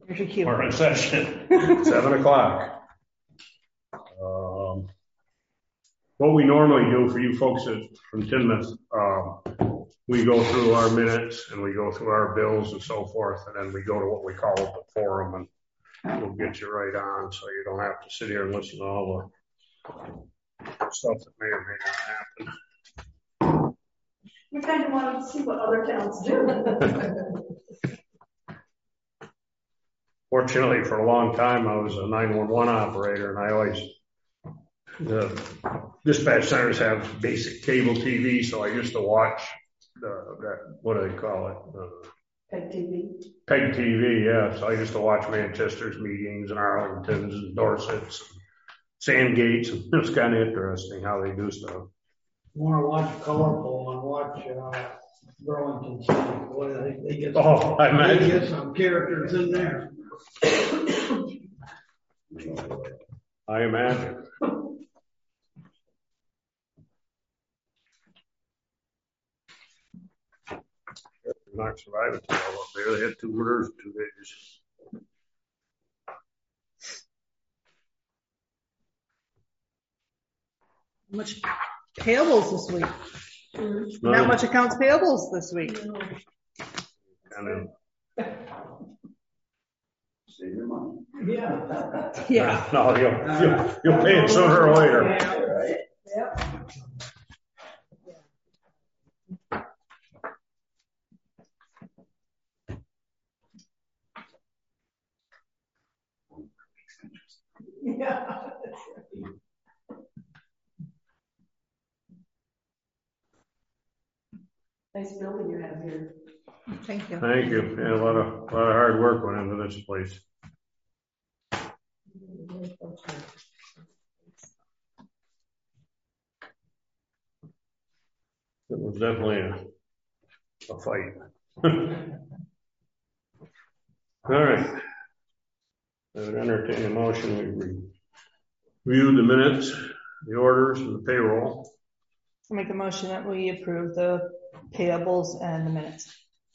There's your cue. We're in session. 7 o'clock. What we normally do for you folks from Tinmouth, we go through our minutes and we go through our bills and so forth, and then we go to what we call the forum, and we'll get you right on so you don't have to sit here and listen to all the stuff that may or may not happen. We kind of wanted to see what other towns do. Fortunately, for a long time, I was a 911 operator, and I always, the dispatch centers have basic cable TV, so I used to watch that, what do they call it? Peg TV. Peg TV, yeah. So I used to watch Manchester's meetings and Arlington's and Dorset's and Sandgate's. It was kind of interesting how they do stuff. You want to watch Colorful and watch Burlington City. Boy, they get they get some characters in there. I imagine. Not surviving up there. They had 2 murders in 2 days. How much payables this week? Mm-hmm. Not much accounts payables this week. Kind of. Save your money. Yeah. No, you'll pay it sooner or later. Yeah, right. Yep. Yeah. Nice building you have here. Thank you. Thank you. Yeah, a lot of hard work went into this place. It was definitely a fight. All right. I would entertain a motion. We review the minutes, the orders, and the payroll. I'll make a motion that we approve the payables and the minutes.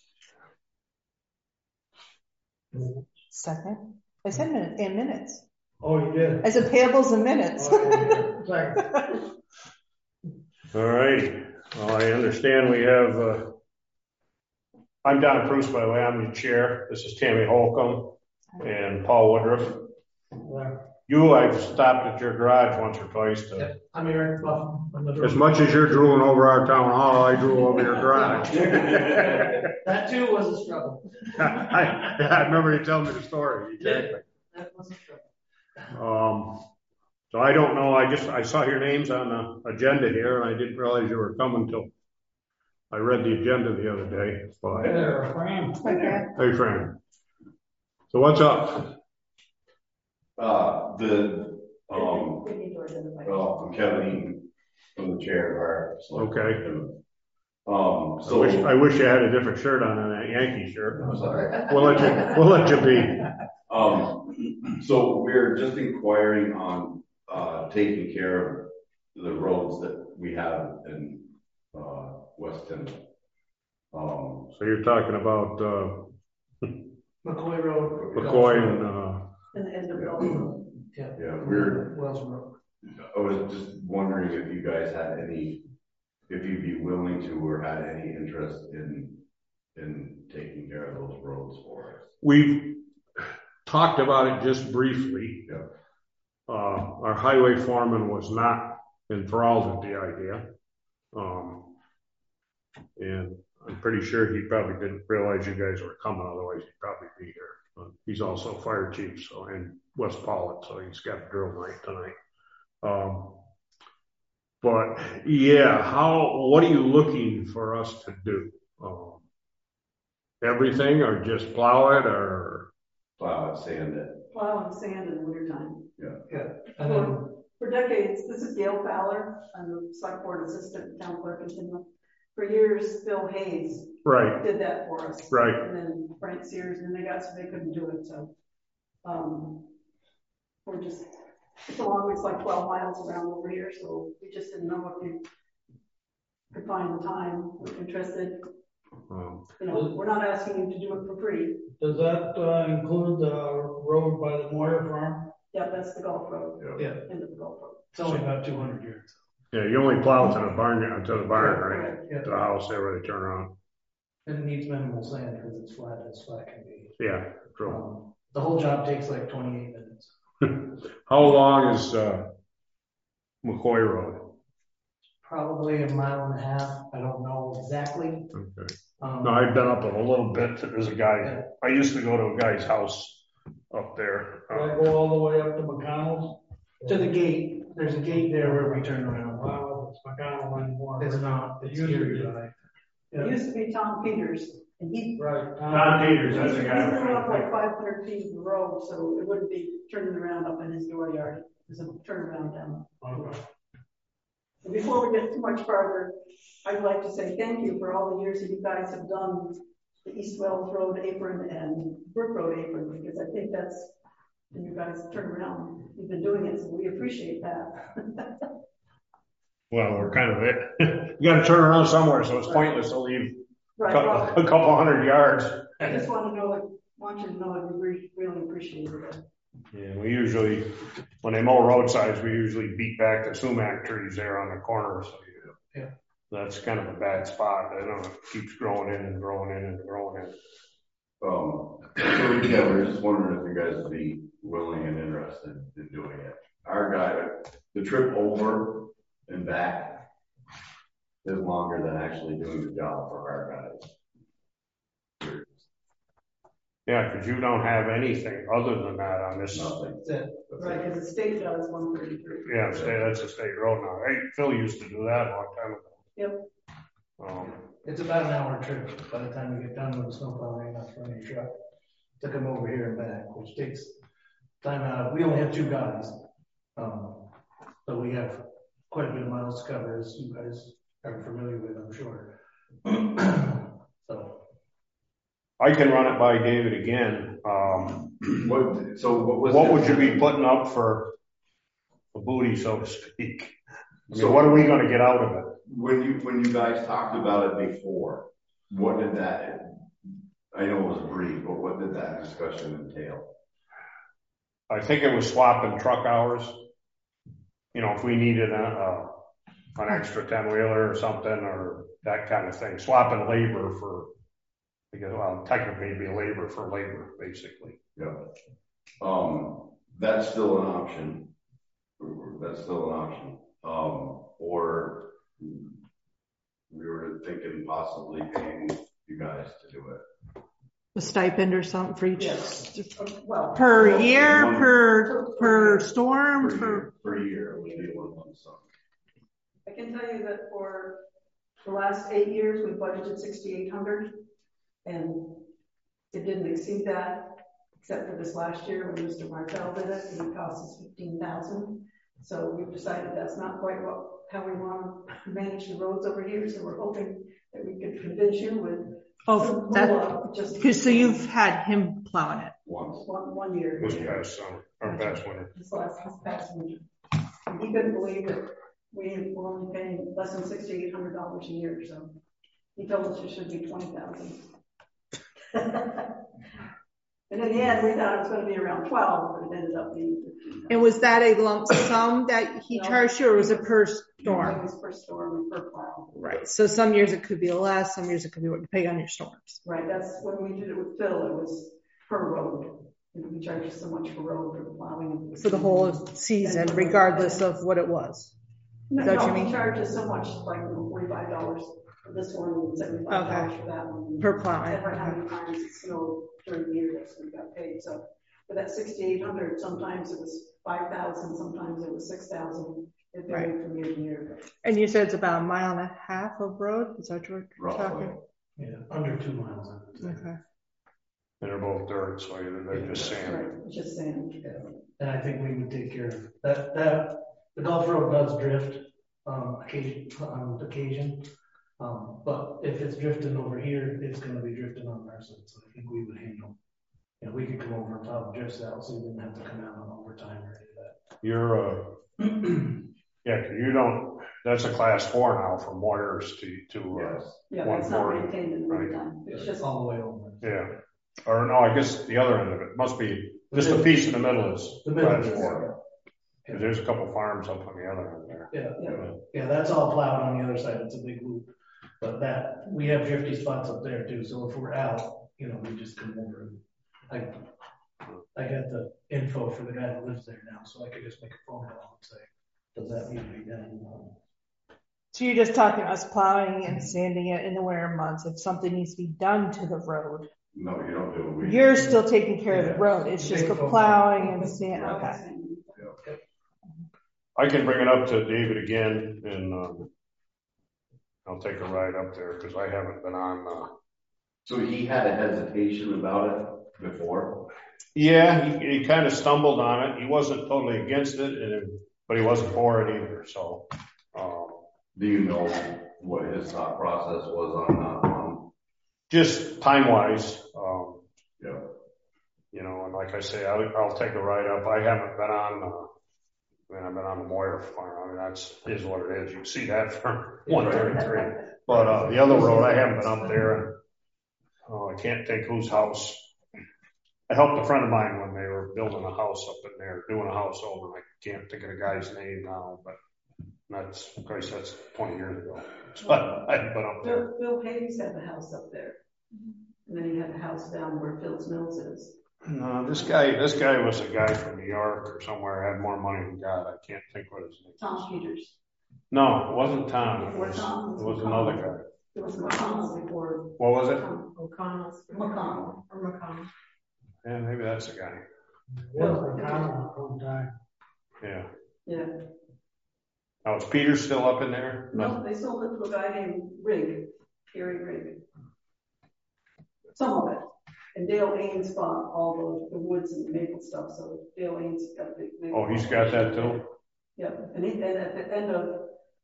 Second. I said minutes. Oh, you did? I said payables and minutes. Oh, sorry. All right. Well, I understand we have, I'm Don Pruce, by the way. I'm the chair. This is Tammy Holcomb and Paul Woodruff. Yeah. I've stopped at your garage once or twice. I'm here. As much as you're drooling over our town hall, I drool over your garage. That too was a struggle. I remember you telling me the story. Exactly. That was a struggle. So I don't know. I saw your names on the agenda here, and I didn't realize you were coming till I read the agenda the other day. But, hey there, Fran. Hey, Fran. So what's up? Well, I'm Kevin from the chair of our select. Okay. So I wish you had a different shirt on than that Yankee shirt. I'm sorry. We'll let you be. So we're just inquiring on taking care of the roads that we have in West Tinmouth. So you're talking about McCoy Road. McCoy And the end of Road. Yeah, Wells Road. I was just wondering if you guys had if you'd be willing to or had any interest in taking care of those roads for us. We've talked about it just briefly. Yeah. Our highway foreman was not enthralled with the idea. And I'm pretty sure he probably didn't realize you guys were coming, otherwise he'd probably be here. He's also fire chief, so in West Pollitt, so he's got drill night tonight. But yeah, what are you looking for us to do? Everything, or just plow it, or Plow it, sand it. Plow and sand in the wintertime. Yeah. For decades, this is Gail Fowler. I'm the select board assistant town clerk in Tinmouth. For years, Bill Hayes did that for us. Right. And then Frank Sears, and they couldn't do it. So we're just, it's like 12 miles around over here. So we just didn't know if you could find the time, if you're interested. We're not asking you to do it for free. Does that include the road by the Moyer farm? Yeah, that's the golf road. Yeah. End of the golf road. It's only about 200 yards. Yeah, you only plow to the barn, right? Yeah. To the house there where they turn around. And it needs minimal sand because it's flat as flat can be. Yeah, true. The whole job takes like 28 minutes. How long is McCoy Road? Probably a mile and a half. I don't know exactly. Okay. No, I've been up it a little bit. There's a guy, I used to go to a guy's house up there. Do I go all the way up to McConnell's? To the gate. There's a gate there where we turn around. Wow, it's McConnell anymore. It's not. It's here. It used to be Tom Peters, and he. Right. Tom Peters, that's the guy. He threw up like 500 feet of the road, so it wouldn't be turning around up in his dooryard. There's a turnaround down. Okay. And before we get too much farther, I'd like to say thank you for all the years that you guys have done the East Wells Road apron and Brook Road apron, because I think that's, and you guys turn around, you've been doing it, so we appreciate that. Well, we're kind of it. You got to turn around somewhere, so it's pointless to leave Right, a couple hundred yards. I just want you to know that we really appreciate it. Yeah, we usually, when they mow roadsides, we usually beat back the sumac trees there on the corner. So Yeah. That's kind of a bad spot. I know it keeps growing in and growing in and growing in. So yeah, we're just wondering if you guys would be willing and interested in doing it. Our guy, the trip over and back is longer than actually doing the job for our guys. Yeah, because you don't have anything other than that on this. Nothing. That's it. Right, because the state does 133. Yeah, that's a state road now. Hey, Phil used to do that a long time ago. Yep. It's about an hour trip by the time we get done with the snowplow and enough running your truck to come over here and back, which takes time out. We only have 2 guys. But we have quite a bit of miles to cover, as you guys are familiar with, I'm sure. So I can run it by David again. What would you be putting up for a booty, so to speak? I mean, what are we going to get out of it? When you guys talked about it before, what did that, I know it was brief, but what did that discussion entail? I think it was swapping truck hours. You know, if we needed an extra 10-wheeler or something, or that kind of thing. Swapping labor for, because, well, technically it'd be labor for labor, basically. Yeah. That's still an option. Or we were thinking possibly paying you guys to do it. A stipend or something for each Well, per year, per storm, per year. Would be one lump sum. I can tell you that for the last 8 years, we budgeted $6,800, and it didn't exceed that, except for this last year when Mr. Martell did it, and it cost us $15,000. So we've decided that's not quite how we want to manage the roads over here. So we're hoping that we could convince you with. Oh, that because so you've had him plowing it once. One year. This past summer, or past winter. This past winter. And he couldn't believe that we were only paying less than $6,800 a year. So he told us it should be $20,000. And in the end, we thought it was going to be around 12, but it ended up being 15. And was that a lump sum that he charged you, or was it per storm? It was per storm and per plow. Right. So some years it could be less, some years it could be what you pay on your storms. Right. That's when we did it with Phil. It was per road. And we charged so much per road for the plowing. For the whole season, regardless of what it was. No, what you mean? He charges so much, like $45 for this one and $75 for that one. Per plowing. Every how many times it snowed during the year that we got paid. So for that $6,800, sometimes it was $5,000, sometimes it was $6,000. It varied from year to year. And you said it's about a mile and a half of road? Is that what you're talking? yeah, under 2 miles. Okay. And they're both dirt, so they're just sand. Right, just sand. Yeah. And I think we would take care of that. The golf road does drift on occasion. But if it's drifting over here, it's going to be drifting on our side. So I think we would handle. You know, we could come over and top drifts out, so we wouldn't have to come out on overtime or any of that. You're, yeah, you don't, That's a class 4 now from Moyers to Yes. Yeah, that's not 140, maintained in the right. wintertime. It's It's just, all the way over. yeah. Or no, I guess the other end of it must be just the piece in the middle is The middle class is, 4. 'Cause there's a couple farms up on the other end there. Yeah, that's all plowed on the other side. It's a big loop. But that, we have drifty spots up there too. So if we're out, you know, we just come over and I got the info for the guy that lives there now, so I could just make a phone call and say, does that need to be done? So you're just talking us plowing and sanding it in the winter months. If something needs to be done to the road, No, you don't do it. you're still taking care of the road. It's just the plowing and sand. yeah, Okay. I can bring it up to David again and I'll take a ride up there because I haven't been on. So he had a hesitation about it before? Yeah, he kind of stumbled on it. He wasn't totally against it, but he wasn't for it either. So, Do you know what his thought process was on that one? just time wise, Yeah. you know, and like I say, I'll take a ride up. I haven't been on. I've been on the Moyer farm. I mean, that's is what it is. You can see that from 133. But the other road, I haven't been up there. And I can't think whose house. I helped a friend of mine when they were building a house up in there, doing a house over. I can't think of the guy's name now, but that's 20 years ago. But I haven't been up there. Bill Hayes had the house up there. And then he had the house down where Phil's Mills is. No, this guy was a guy from New York or somewhere, had more money than God. I can't think what his name is. Tom Peters. No, it wasn't Tom. It Before was, Tom, it was McConnell. another guy. It was McConnell before. What was it? McConnell. Or McConnell. Yeah, maybe that's the guy. One time. Yeah. Yeah. Now, is Peter still up in there? No, they sold it to a guy named Rigg, Gary Rigg. Some of it. And Dale Ains bought all the woods and the maple stuff, so Dale Ains got a big maple. Oh, he's got that too? Yeah, and at the end of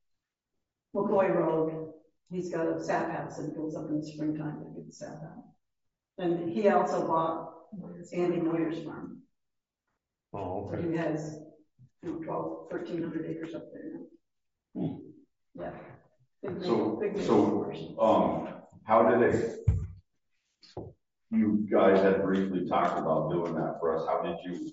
McCoy Road, he's got a sap house and goes up in the springtime to get the sap house. And he also bought Andy Moyer's farm. Oh, So okay. he has 1,300 acres up there now. Yeah. How did it, you guys had briefly talked about doing that for us. How did you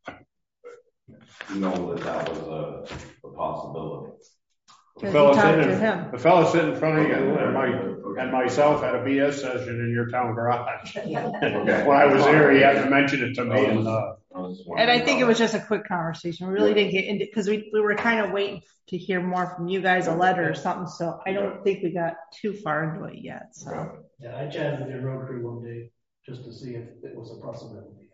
know that was a possibility? The fellow talked to him. sitting in front of you and myself had a BS session in your town garage. Okay. When I was there, he had to mention it to me. And I think it was just a quick conversation. We really didn't get into, because we were kind of waiting to hear more from you guys, a letter or something. So I don't think we got too far into it yet. So Yeah, I chatted with your road crew one day just to see if it was a possibility.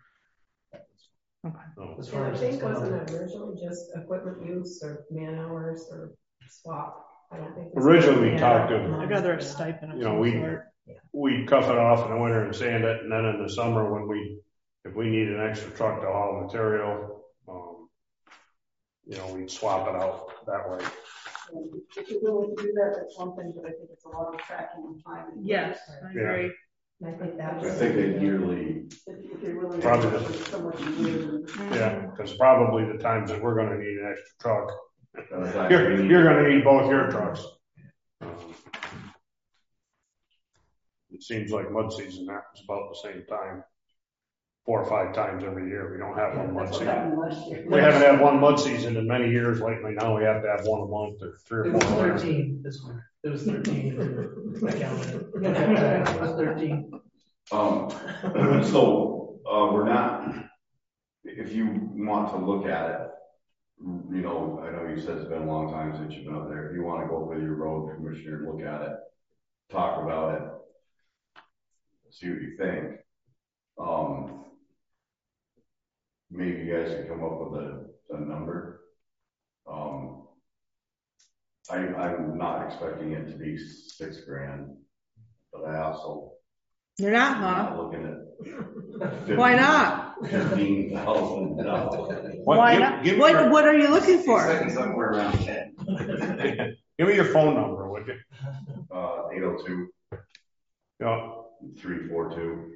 okay. As far I as think wasn't it originally just equipment use or man hours or swap? I don't think. Originally we talked to, I'd rather a stipend of you know, some we- sort. we'd cuff it off in the winter and sand it, and then in the summer when if we need an extra truck to haul material, you know, we'd swap it out that way. If you're willing to do that, that's one thing, but I think it's a lot of tracking and time. Yes, I agree. I think that I was. think a yearly, If you're willing Probably to do so much a year. Yeah, because probably the times that we're gonna need an extra truck, you're gonna need both your trucks. It seems like mud season happens about the same time, 4 or 5 times every year. We don't have one mud That's what season. happened last year. We haven't had one mud season in many years lately. Now we have to have one a month or 3 It or was 4 months. 13 this winter. It was 13. I counted. It was 13. so we're not, if you want to look at it, you know, I know you said it's been a long time since you've been up there. If you want to go with your road commissioner, look at it, talk about it, see what you think. Maybe you guys can come up with a number. I'm not expecting it to be $6,000, but I also You're not, I'm huh? not looking at Why not? $15,000. Why not? What are you looking for? Somewhere around 10. Give me your phone number, would you? 802 Yeah. 342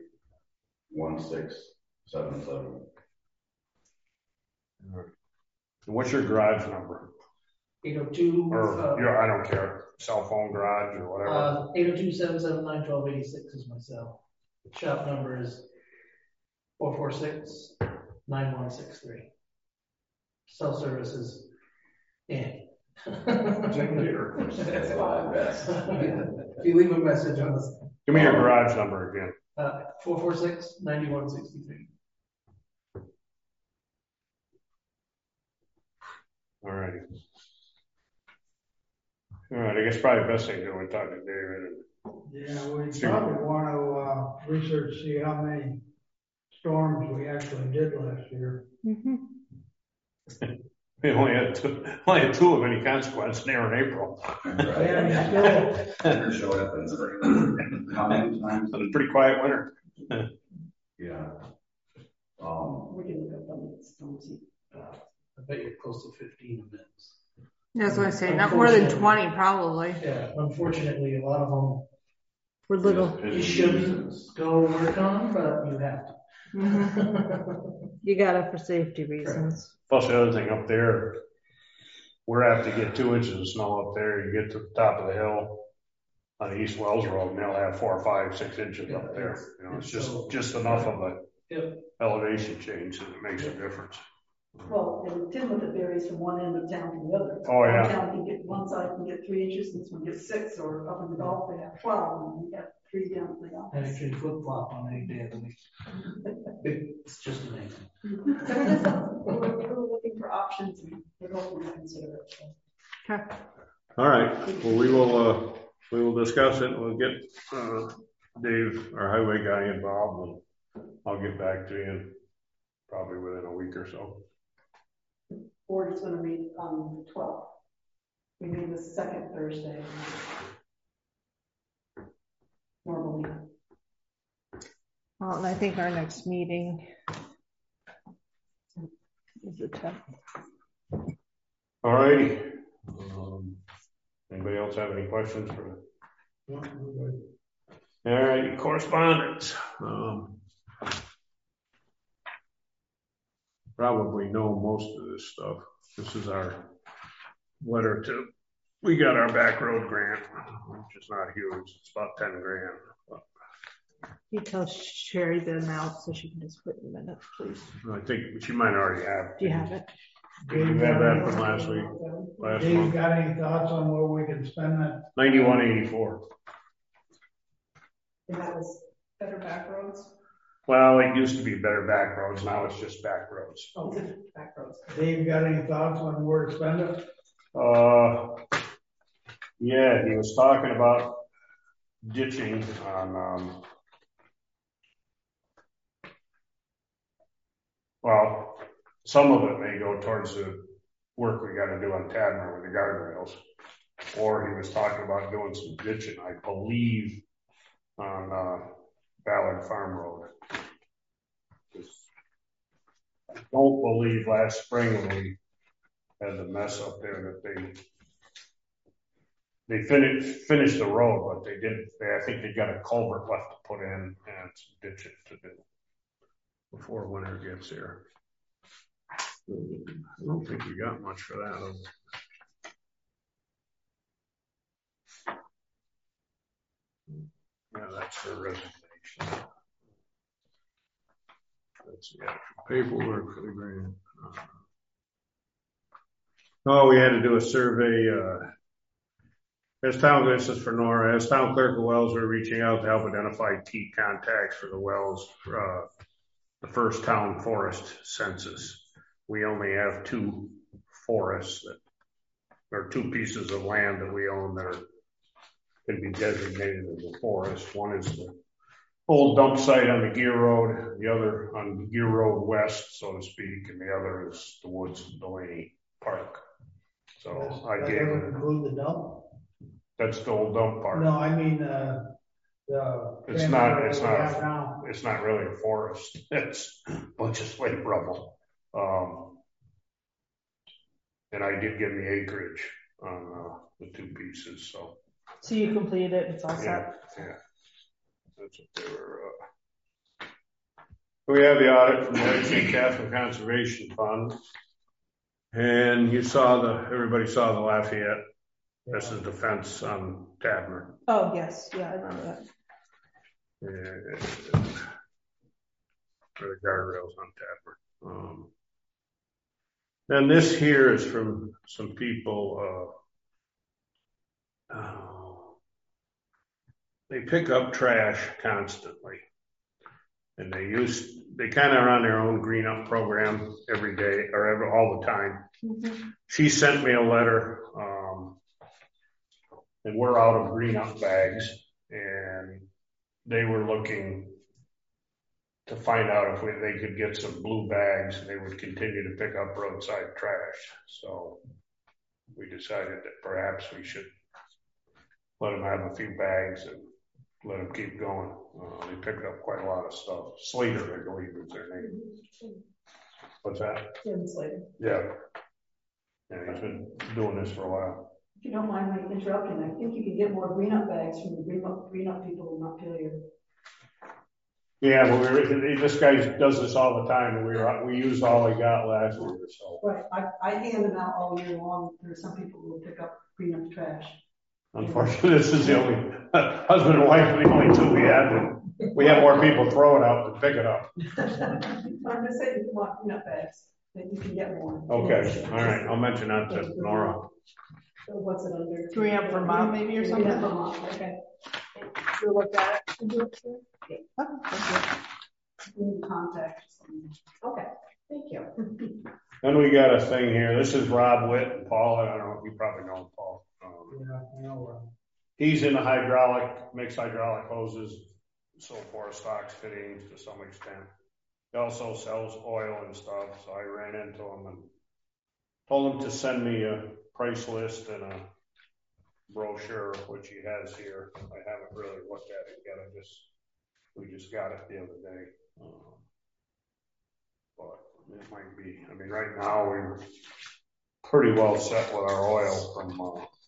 1677. What's your garage number? 802. I don't care. Cell phone garage or whatever. 802-779-1286 is my cell. Shop number is 446-9163. Cell service is Same here. That's why I best. If you leave a message on this. Give me your garage number again. 446-9163. All righty. All right, I guess probably the best thing to do is talk to David. Yeah, we probably want to research, see how many storms we actually did last year. Mm-hmm. We only had two of any consequence there in April. Never showed up in spring. How many times? It was a pretty quiet winter. Yeah. We can look up on the storms. I bet you're close to 15 minutes. That's what I say. Not more than 20, probably. Yeah, unfortunately, a lot of them We're little. you shouldn't go work on, but you have to. Mm-hmm. You got it for safety reasons. Plus the other thing up there, we're apt to get 2 inches of snow up there. You get to the top of the hill on the East Wells Road, and they'll have 4, 5, 6 inches up there. You know, it's just enough of a elevation change that it makes a difference. Well, and Tim, it varies from one end of town to the other. Oh, yeah. One town can get, one side can get 3 inches, this one gets 6, or up in the Gulf, they have 12, and we have 3 down at the Gulf. And it can flip flop on any day of the week. It's just amazing. So we're looking for options, and we're hoping to consider it. So. Okay. All right. Well, we will discuss it. We'll get Dave, our highway guy, involved, and I'll get back to you probably within a week or so. Board is going to meet on the 12th. We meet the second Thursday. Normally. Well, and I think our next meeting is the 10th. All righty. Anybody else have any questions for? All right, correspondence. Probably know most of this stuff. This is our letter to. We got our back road grant, which is not huge. It's about 10 grand. But You tell Sherry the amount so she can just put in minutes, please. I think she might already have. Do you have it? Did you have that from last week? Last Dave, month? got any thoughts on where we can spend that? 9184. And that was Better Back Roads. Well, it used to be Better Back Roads. Now it's just back roads. Oh, Back Roads. Dave, got any thoughts on where to spend it? Yeah, he was talking about ditching on, well, some of it may go towards the work we got to do on Tadmor with the guardrails, or he was talking about doing some ditching, I believe, on Ballard Farm Road. I don't believe last spring when we had the mess up there that they finished the road, but they didn't. I think they got a culvert left to put in and some ditching to do before winter gets here. I don't think we got much for that. Yeah, that's for resignation. That's the actual paperwork for the grant. We had to do a survey. This is for Nora. As town clerk of Wells, we're reaching out to help identify key contacts for the Wells, the first town forest census. We only have 2 forests or 2 pieces of land that we own that can be designated as a forest. One is the old dump site on the Gear Road, the other on Gear Road West, so to speak, and the other is the woods of Delaney Park. So I gave it. Include the dump? That's the old dump park. No, I mean it's not really a forest. It's a bunch of slate rubble. And I did give the acreage on the 2 pieces. So you completed it. It's all set. Yeah. That's what they were. We have the audit from the Lake St. Catherine Conservation Fund. And everybody saw the Lafayette. This is the fence on Tadmer. Oh, yes. Yeah, I remember that. For the guardrails on Tadmer. And this here is from some people, they pick up trash constantly. And they kind of are on their own green up program every day or all the time. Mm-hmm. She sent me a letter, and we're out of green up bags, and they were looking to find out if they could get some blue bags, and they would continue to pick up roadside trash. So we decided that perhaps we should let them have a few bags and let them keep going. They picked up quite a lot of stuff. Slater, I believe, is their name. What's that? Jim Slater. Yeah. Yeah, he's been doing this for a while. If you don't mind my interrupting, I think you can get more green up bags from the green up people in Montpelier. Yeah, but this guy does this all the time, and we used all we got last year. So. Right, I hand them out all year long. There are some people who will pick up green up trash. Unfortunately, this is the only husband and wife are the only two we had. We have more people throw it out than pick it up. I'm just saying, you want green up bags, then you can get more. Okay, all right, I'll mention that to Nora. So what's it under? Green up Vermont, maybe, or something? Green up Vermont, okay. You'll look at it and do it too? Okay. Oh, We need contact. Okay, thank you. Then we got a thing here. This is Rob Witt and Paul. I don't know, you probably know Paul. Yeah, I know. He's in the mixed hydraulic hoses, so forth, stocks, fittings to some extent. He also sells oil and stuff, so I ran into him and told him to send me a price list and a brochure, which he has here. I haven't really looked at it yet. We just got it the other day. But it might be, I mean, right now we're pretty well set with our oil from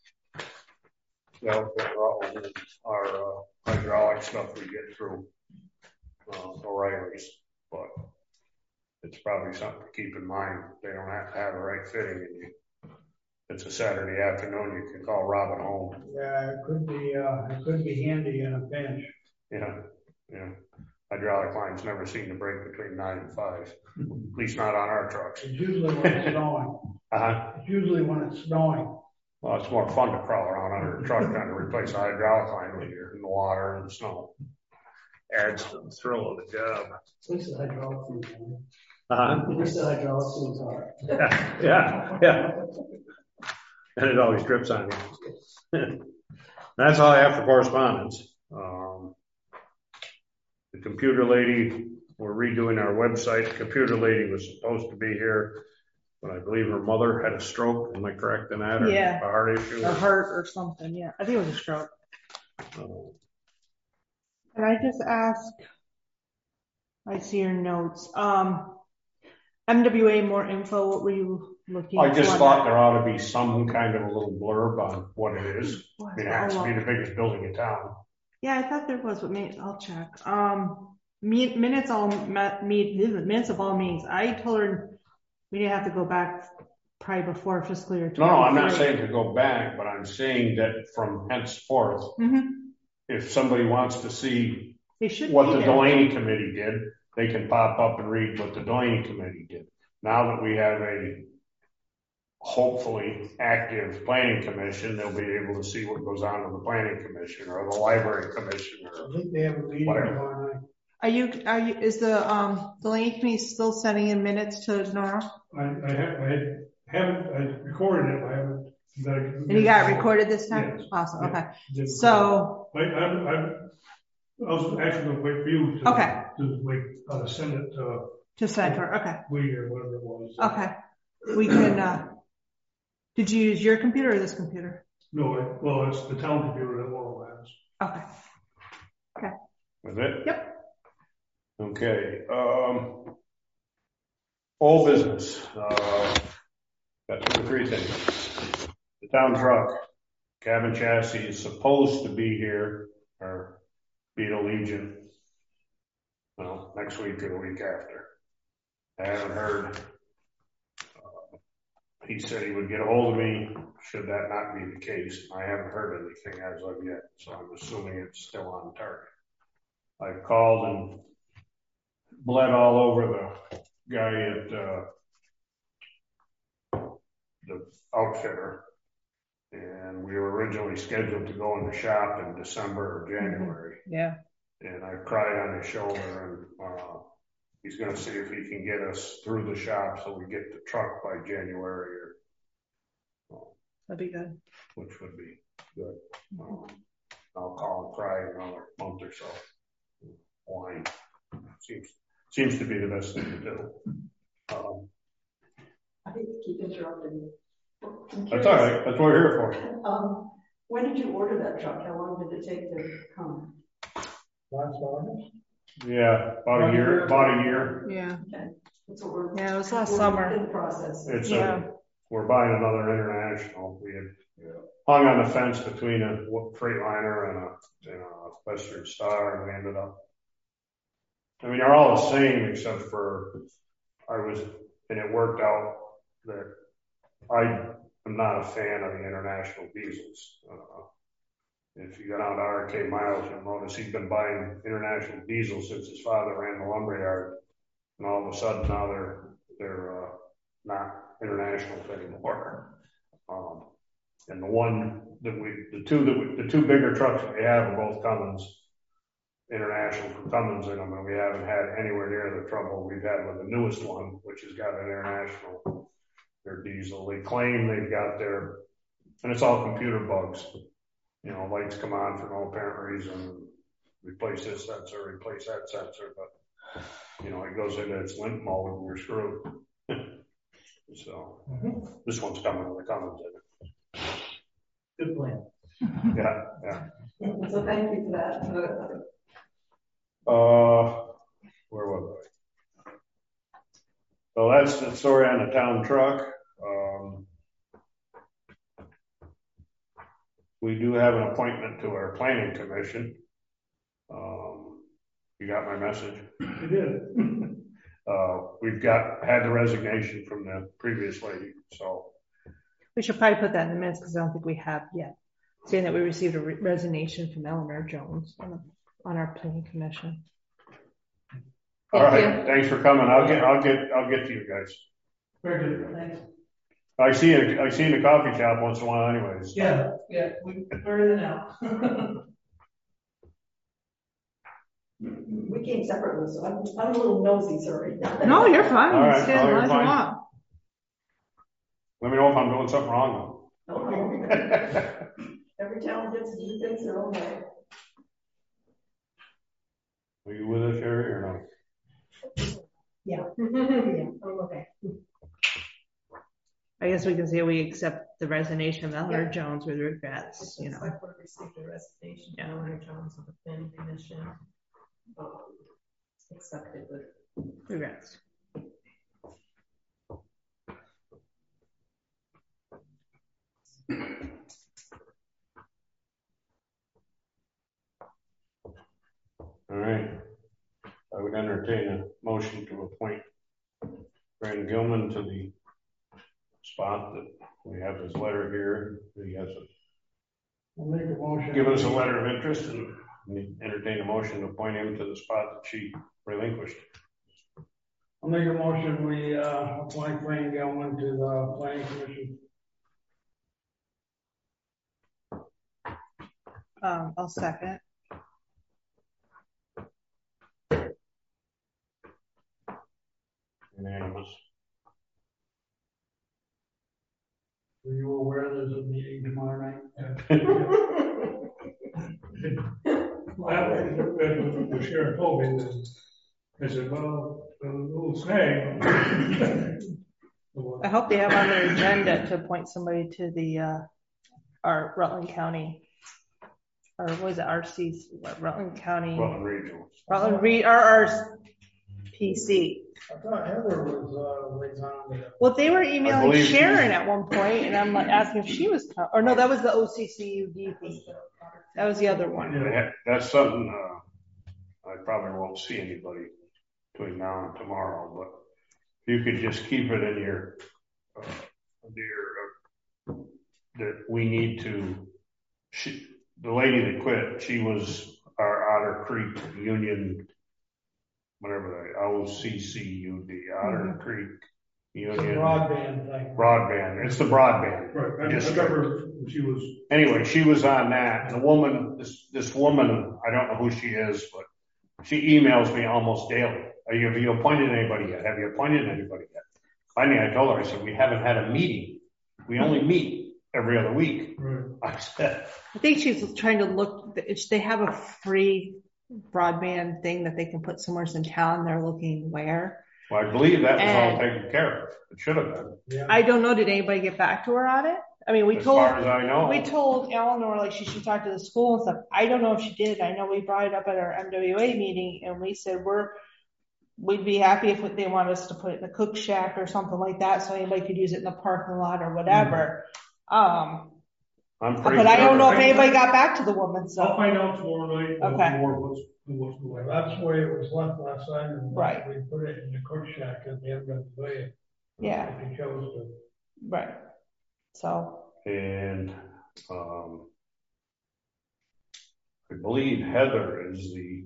our hydraulic stuff we get through O'Reilly's, but it's probably something to keep in mind. They don't have to have the right fitting, and it's a Saturday afternoon. You can call Robin home. Yeah, it could be handy in a pinch. Yeah. Hydraulic lines never seem to break between 9 and 5, at least not on our trucks. It's usually when it's snowing. It's usually when it's snowing. Well, it's more fun to crawl around under a truck trying to replace a hydraulic line when you're in the water and the snow. Adds to the thrill of the job. At least the hydraulic fluid. At least the hydraulic fluids are. Yeah. And it always drips on you. That's all I have for correspondence. The computer lady, we're redoing our website. The computer lady was supposed to be here, but I believe her mother had a stroke. Am I correct in that? Or yeah. A heart issue? A heart or something, yeah. I think it was a stroke. Can I just ask, I see your notes. MWA, more info, what were you looking for? I just thought there ought to be some kind of a little blurb on what it is. I mean, it has to be the biggest building in town. Yeah, I thought there was, but maybe I'll check. Minutes of all meetings. I told her we didn't have to go back probably before fiscal year 2023. No, I'm not saying to go back, but I'm saying that from henceforth, if somebody wants to see what the Delaney Committee did, they can pop up and read what the Delaney Committee did. Now that we have a hopefully active planning commission, they'll be able to see what goes on in the planning commission or the library commission or I think they have a meeting tomorrow night. Is the Delaney Committee still sending in minutes to Nora? I recorded it. I haven't. And you got it recorded this time? Yes. Awesome. Okay. Yes. So. I was actually going to wait for you to send it to Center. Okay. We or whatever it was. Okay. We can. Did you use your computer or this computer? No, it's the town computer that Laurel has. Okay. Okay. Is it? Yep. Okay. Old business. Got 2 or 3 things. The town truck, cabin chassis is supposed to be here, or be at Allegiant, next week or the week after. I haven't heard he said he would get a hold of me should that not be the case. I haven't heard anything as of yet, so I'm assuming it's still on target. I've called and bled all over the guy at the outfitter, and we were originally scheduled to go in the shop in December or January. Yeah. And I cried on his shoulder, and he's going to see if he can get us through the shop so we get the truck by January, That'd be good. which would be good. I'll call and cry in another month or so. Whine seems to be the best thing to do. I hate to keep interrupting you. That's all right. That's what we're here for. When did you order that truck? How long did it take to come? Last August? Yeah, about a year. Yeah. Okay. That's what we're. Yeah, it was last summer. In the process. We're buying another International. We had hung on the fence between a Freightliner and a Western Star, and we ended up. I mean, they're all the same except for and it worked out that I am not a fan of the International diesels. If you go down to RK Miles, you'll notice he's been buying International diesel since his father ran the lumberyard, and all of a sudden now they're not International anymore. And the two bigger trucks that we have are both Cummins, International from Cummins in them, and we haven't had anywhere near the trouble we've had with the newest one, which has got an International, their diesel. They claim they've got and it's all computer bugs. Lights come on for no apparent reason, replace this sensor, replace that sensor, but, it goes into its limp mode and you're screwed. So, This one's coming with the Cummins in it. Good plan. Yeah. So thank you for that. Where was I? So that's the story on the town truck. We do have an appointment to our planning commission. You got my message? You did. We've had the resignation from the previous lady, so. We should probably put that in the minutes because I don't think we have yet. Saying that we received a resignation from Eleanor Jones on our planning commission. All right, thanks for coming. I'll get to you guys. Very good. Thanks. I see you in the coffee shop once in a while anyways. Yeah, we're in and out. We came separately, so I'm a little nosy, sorry. No, you're fine. All right, Stand you're as fine. you want. Let me know if I'm doing something wrong Every town gets to do things their own way. Are you with us, Sherry, or no? Yeah. Oh, okay. I guess we can say we accept the resignation of Eleanor Jones with regrets. The select board received a resignation from Eleanor Jones of the planning commission. Accepted with Regrets. All right. I would entertain a motion to appoint Brandon Gilman to the spot that we have his letter here. He has I'll make a motion. given us a letter of interest and entertain a motion to appoint him to the spot that she relinquished. I'll make a motion. We appoint Brandon Gilman to the planning commission. I'll second. Unanimous. Were you aware there's a meeting tomorrow night? The sheriff told me that. I said, well, a little snag. I hope they have on their agenda to appoint somebody to the our Rutland County, or was it RC? Rutland County. Rutland Regional. RRPC. I thought Heather was liaison. Well, they were emailing Sharon at one point, and I'm like asking if she was, or no, that was the OCCUD thing. That was the other one. That's something I probably won't see anybody between now and tomorrow, but you could just keep it in your dear, that we need to, the lady that quit, she was our Otter Creek Union, whatever OCCUD, Otter Creek Union. Broadband thing. Broadband. It's the broadband. Right. I remember she was. Anyway, she was on that. And the woman, this woman, I don't know who she is, but she emails me almost daily. Have you appointed anybody yet? Have you appointed anybody yet? Finally, I told her, I said, we haven't had a meeting. We only meet every other week. Right. I said. I think she's trying to look, they have a free broadband thing that they can put somewhere in town. They're looking where. Well, I believe that was all taken care of. It should have been. Yeah. I don't know. Did anybody get back to her on it? I mean, As far as I know. we told Eleanor like she should talk to the school and stuff. I don't know if she did. I know we brought it up at our MWA meeting and we said we'd be happy if they want us to put it in the cook shack or something like that so anybody could use it in the parking lot or whatever. I'm pretty but I don't sure. know if anybody got back to the woman. So I'll find out tomorrow night. Okay. More what's going on. That's the way it was left last time, and Right. we put it in the cook shack at the end of the day. yeah, If you chose to. right. So And I believe Heather is the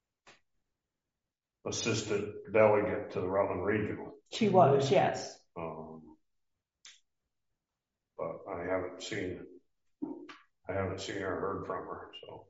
assistant delegate to the Rutland Regional. she was, yes. But I haven't seen or heard from her. So,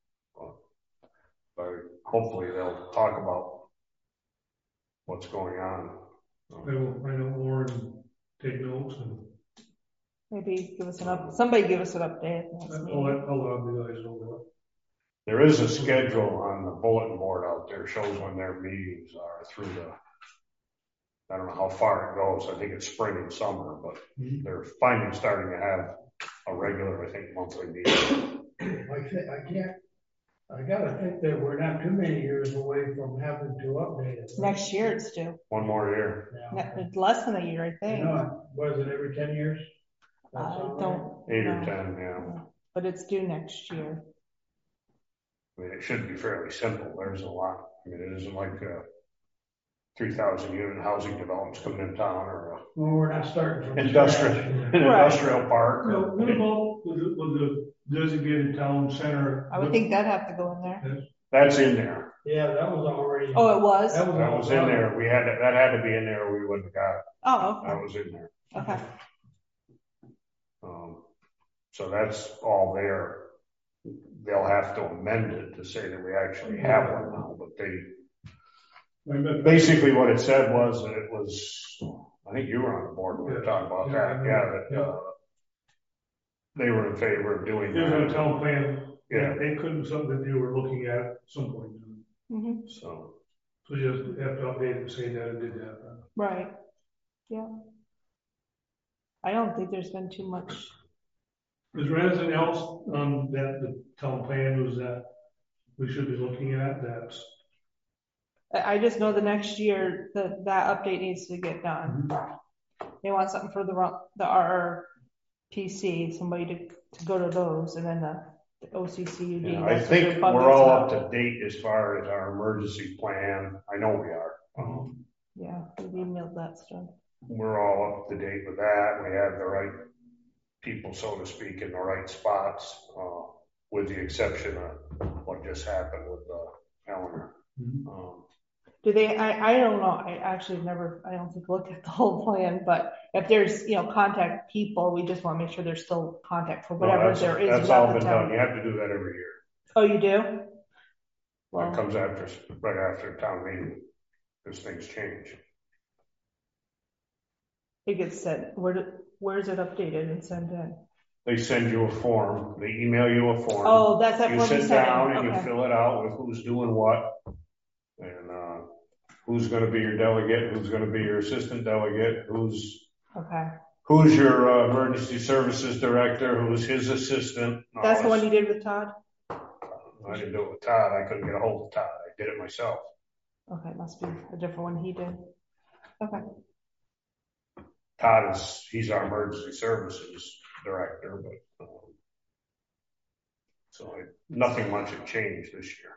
but hopefully they'll talk about what's going on. I will find out more and take notes and Maybe somebody give us an update. I'll let you guys know. There is a schedule on the bulletin board out there, shows when their meetings are through I don't know how far it goes. I think it's spring and summer, but they're finally starting to have a regular, I think, monthly meeting. I gotta think that we're not too many years away from having to update it. Next year it's due. One more year. Yeah. Less than a year, I think. What is it, every 10 years? Don't 8 know. or 10, yeah. But it's due next year. I mean, it should be fairly simple. There's a lot. I mean, it isn't like 3,000 unit housing developments coming in town or Well, we're not starting from industrial park. Well, what about with the designated town center? I would think that'd have to go in there. That's in there. Yeah, that was already. Oh, it was? That That was in there. That had to be in there or we wouldn't have got it. Oh, That was in there. okay. So that's all there. They'll have to amend it to say that we actually have one now, but basically what it said was that it was, I think you were on the board when we were talking about that. That they were in favor of doing that. There's a town plan. Yeah. They couldn't, something that they were looking at some point. Mm-hmm. So you just have to update it and say that it did that. Right. Yeah. I don't think there's been too much. Is there anything else that the town plan was that we should be looking at? I just know the next year that update needs to get done. Mm-hmm. They want something for the RRPC, somebody to go to those, and then the OCCUD. yeah, I think we're all up to date as far as our emergency plan. I know we are. Yeah, we've emailed that stuff. We're all up to date with that. We have the right people, so to speak, in the right spots, with the exception of what just happened with Eleanor. Mm-hmm. Do they? I don't know. I actually I don't think looked at the whole plan. But if there's contact people, we just want to make sure there's still contact for whatever there is. That's all been done. You have to do that every year. Oh, you do? Well, it comes right after town meeting, because things change. It gets sent. Where is it updated and sent in? They send you a form. They email you a form. Oh, that's that form. You sit down and okay. you fill it out with who's doing what, and who's going to be your delegate, who's going to be your assistant delegate, who's your emergency services director, who's his assistant. That's the one you did with Todd? I didn't do it with Todd. I couldn't get a hold of Todd. I did it myself. Okay, must be a different one he did. Okay. Todd he's our emergency services director, but nothing much had changed this year.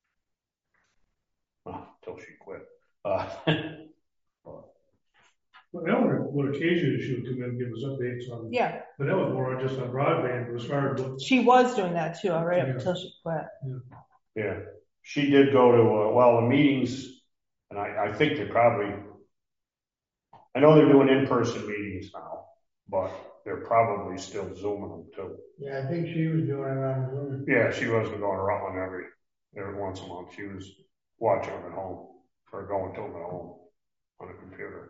Mm-hmm. Until she quit. Well, Eleanor would occasionally she would come in and give us updates on, Yeah, but that was more just on broadband, but as far as what, she was doing that too, right up Yeah. until she quit. Yeah, she did go to, well, the meetings, and I think they probably, I know they're doing in-person meetings now, but they're probably still Zooming them too. Yeah, I think she was doing it on Zoom. Yeah, she wasn't going to Rutland every once a month. She was watching them at home, or going to them at home on a computer.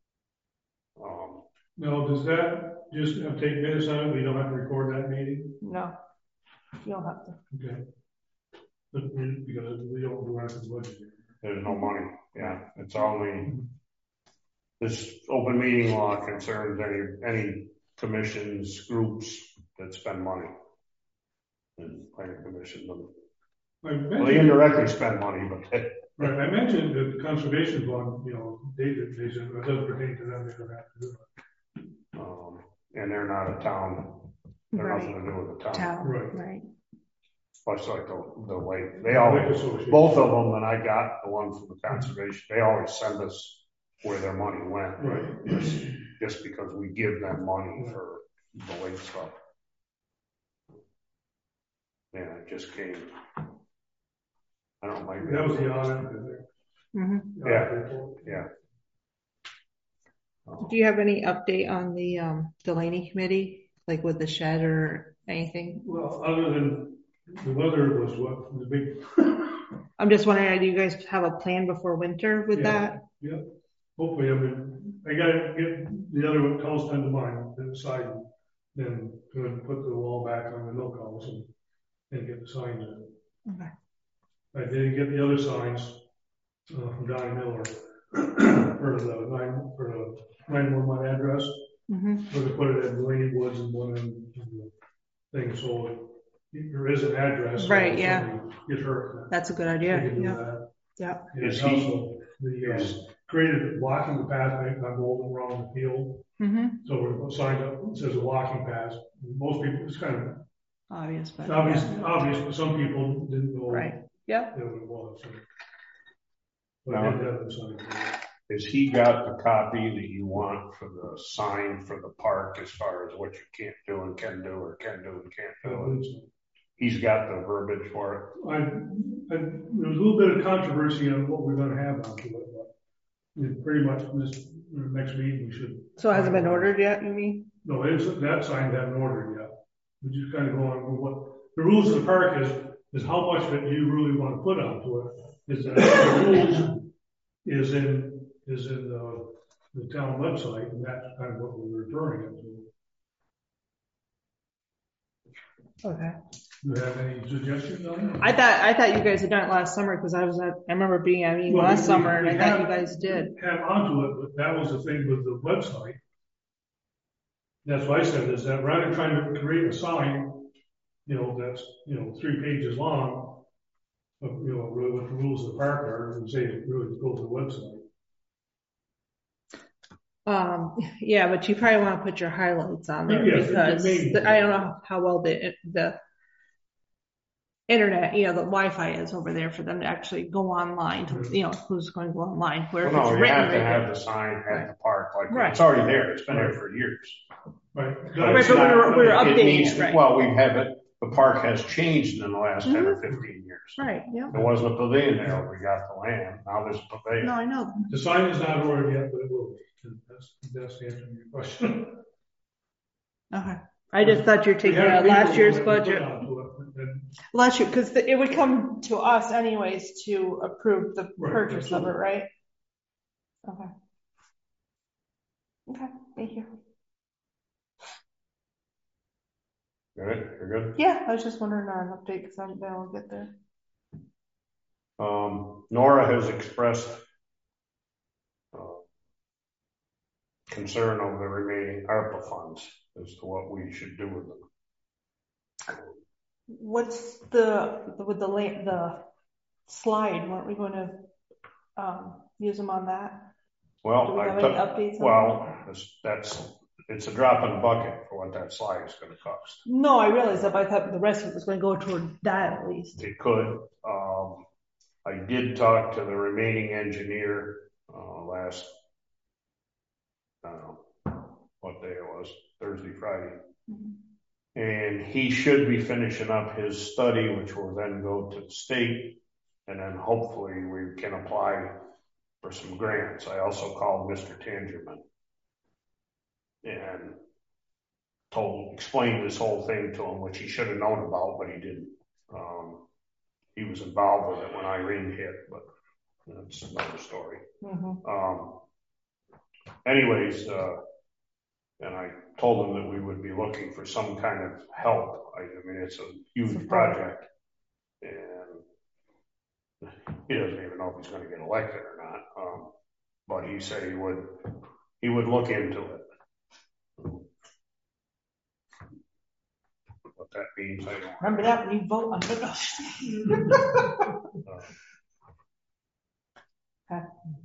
no, does that just take minutes on it? We don't have to record that meeting? No, you don't have to. Okay. But because we don't do anything budget. There's no money. Yeah, it's only this open meeting law concerns any commissions, groups that spend money. And planning commission them. Well, they indirectly spend money, but Right, I mentioned the conservation fund, they said it doesn't pertain to them, they don't have to do it. and they're not a town. They're Right. nothing to do with the town. Town, Right. right. Much like the lake. They always, both of them that I got, the one from the conservation, they always send us where their money went. Right. Just because we give them money for the lake stuff. Yeah, it just came. I don't know. Maybe That was the audit. Mm-hmm. Yeah. Do you have any update on the Delaney committee, like with the shed or anything? Well, other than the weather was what, the big. I'm just wondering, do you guys have a plan before winter with that? Yeah, hopefully, I gotta get the other one, house under mine, the side, then put the wall back on the milk house and get the signs in. Okay. I did get the other signs from Donnie Miller for the 911 address. Mm-hmm. So they put it in Delaney Woods and one in the thing, so there is an address. Right, so yeah. Get her. That's a good idea. They can do Yeah. that. Yeah. And Is it's he- also created blocking the pathway on Golden around the field. Mm-hmm. So we're signed up, it says a walking path. Most people, it's kind of Obvious, but obvious, yeah. obvious, but some people didn't know. Right. Yeah. What it was. So. But I did have them signed. Has he got the copy that you want for the sign for the park as far as what you can't do and can do, or can do and can't do? He's got the verbiage for it. There was a little bit of controversy on what we're going to have onto it, but pretty much this next meeting we should. So it hasn't been ordered yet, you mean? No, that sign haven't ordered yet. We just kind of go on with what the rules of the park is how much of it you really want to put onto it. Is that the rules is in the town website, and that's kind of what we're referring it to. Okay. Do you have any suggestions on it? I thought you guys had done it last summer because I remember being at meeting last summer and I thought you guys did. Have onto it, but that was the thing with the website. That's what I said, is that rather than trying to create a sign, that's 3 pages long, of really what the rules of the park are, and say really go to the website. Yeah, but you probably want to put your highlights on there Yes, because maybe. I don't know how well the internet, the Wi-Fi is over there for them to actually go online to, who's going to go online. Where Well, if no, it's you written have to right have there. the sign at the park. Like Right. it's already there. It's been there for years. Right. Right, but we're updating it, right. Well, we have it. The park has changed in the last 10 or 15 years. Right, yeah. There wasn't a pavilion there when we got the land. Now there's a pavilion. No, I know. The sign is not ordered yet, but it will be. That's the answer to your question. Okay. I just thought you were taking out last year's budget. Last year, because it would come to us anyways to approve the purchase of it, right? Okay. Okay, thank you. Good? You're good? Yeah, I was just wondering on an update because then we'll get there. Nora has expressed concern over the remaining ARPA funds as to what we should do with them. What's the slide? Weren't we going to use them on that? Well, Do we have any updates on it's a drop in the bucket for what that slide is going to cost. No, I realized that, but I thought the rest of it was going to go toward that at least. It could. I did talk to the remaining engineer last I don't know what day it was, Thursday, Friday. And he should be finishing up his study, which will then go to the state, and then hopefully we can apply for some grants. I also called Mr. Tangerman and explained this whole thing to him, which he should have known about, but he didn't. He was involved with it when Irene hit, but that's another story. Anyways, and I told him that we would be looking for some kind of help. I mean, it's a huge project, and he doesn't even know if he's going to get elected or not. But he said he would look into it. What that means, I don't remember that when you vote on it. Okay.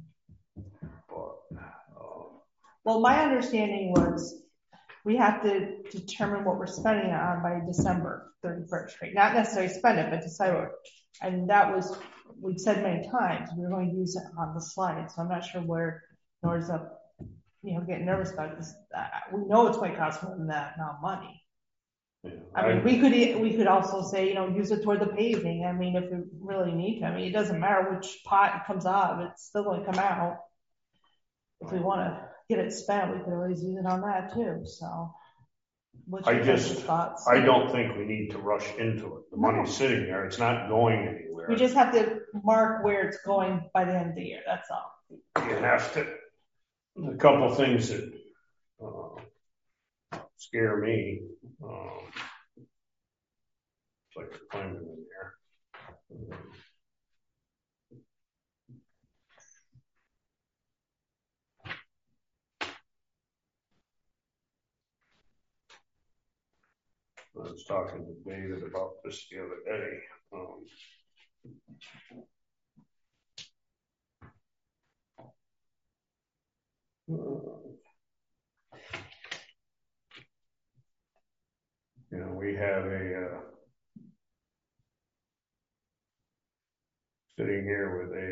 Well, my understanding was we have to determine what we're spending it on by December 31st, right? Not necessarily spend it, but decide what. And that was, we've said many times, we were going to use it on the slide. So I'm not sure where Nora's up, getting nervous about this. We know it's going to cost more than that amount of money. Yeah, I mean, we could also say, use it toward the paving. I mean, if we really need to. I mean, it doesn't matter which pot it comes out of, it's still going to come out. If we want to get it spent, we could always use it on that too. So, what's your thoughts? I don't think we need to rush into it. The money's sitting there; it's not going anywhere. We just have to mark where it's going by the end of the year. That's all. You have to. A couple of things that scare me. It's like a climbing in there. I was talking to David about this the other day. We have sitting here with a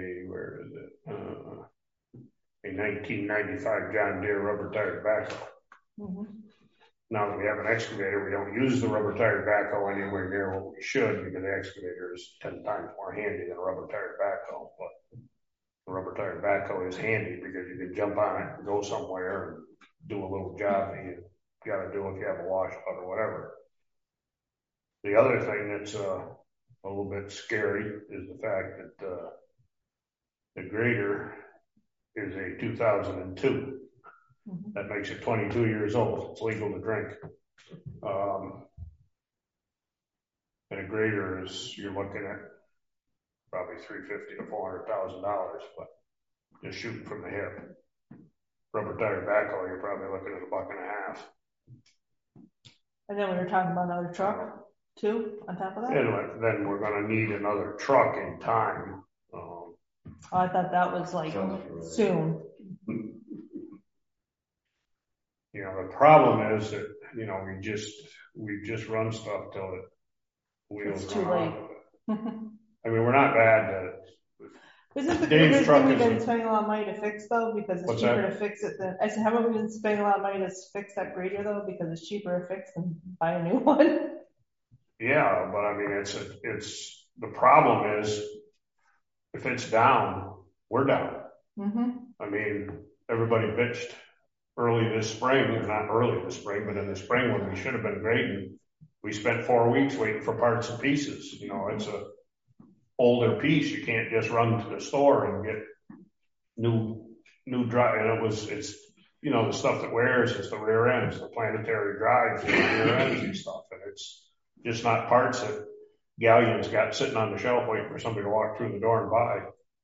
1995 John Deere rubber tire backhoe. Now that we have an excavator, we don't use the rubber tire backhoe anywhere near what we should, because the excavator is 10 times more handy than a rubber tire backhoe. But the rubber tire backhoe is handy because you can jump on it and go somewhere and do a little job that you got to do if you have a washout or whatever. The other thing that's a little bit scary is the fact that the grader is a 2002. That makes it 22 years old. It's legal to drink. And a grader you're looking at probably $350,000 to $400,000, but just shooting from the hip. Rubber tire backhoe, you're probably looking at $1.50. And then we were talking about another truck too, on top of that? And then we're going to need another truck in time. I thought that was like soon. The problem is that, we just run stuff till it wheels it's too late. I mean, we're not bad at it. Isn't the Dave's truck we've been spending a lot of money to fix though? Because it's cheaper to fix it than, I said, haven't we been spending a lot of money to fix that grader though? Because it's cheaper to fix than buy a new one. Yeah, but I mean, it's the problem is if it's down, we're down. I mean, everybody bitched early this spring, or not early this spring, but in the spring when we should have been grading, we spent 4 weeks waiting for parts and pieces. It's a older piece. You can't just run to the store and get new drive. And it's the stuff that wears, it's the rear ends, the planetary drives, the rear ends and stuff. And it's just not parts that Galleon's got sitting on the shelf waiting for somebody to walk through the door and buy.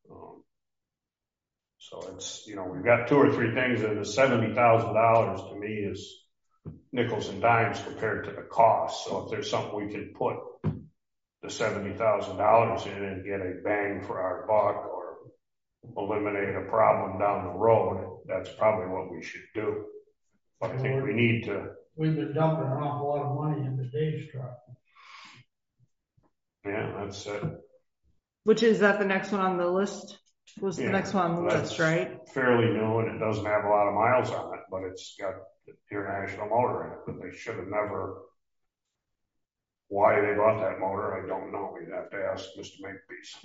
So it's, we've got 2 or 3 things, and the $70,000 to me is nickels and dimes compared to the cost. So if there's something we can put the $70,000 in and get a bang for our buck or eliminate a problem down the road, that's probably what we should do. But I think we need to. We've been dumping an awful lot of money into Dave's truck. Yeah, that's it. Which is that the next one on the list? was the next one on the list, right? Fairly new, and it doesn't have a lot of miles on it, but it's got the international motor in it, but they should have never. Why they bought that motor, I don't know. We'd have to ask Mr. Makepeace.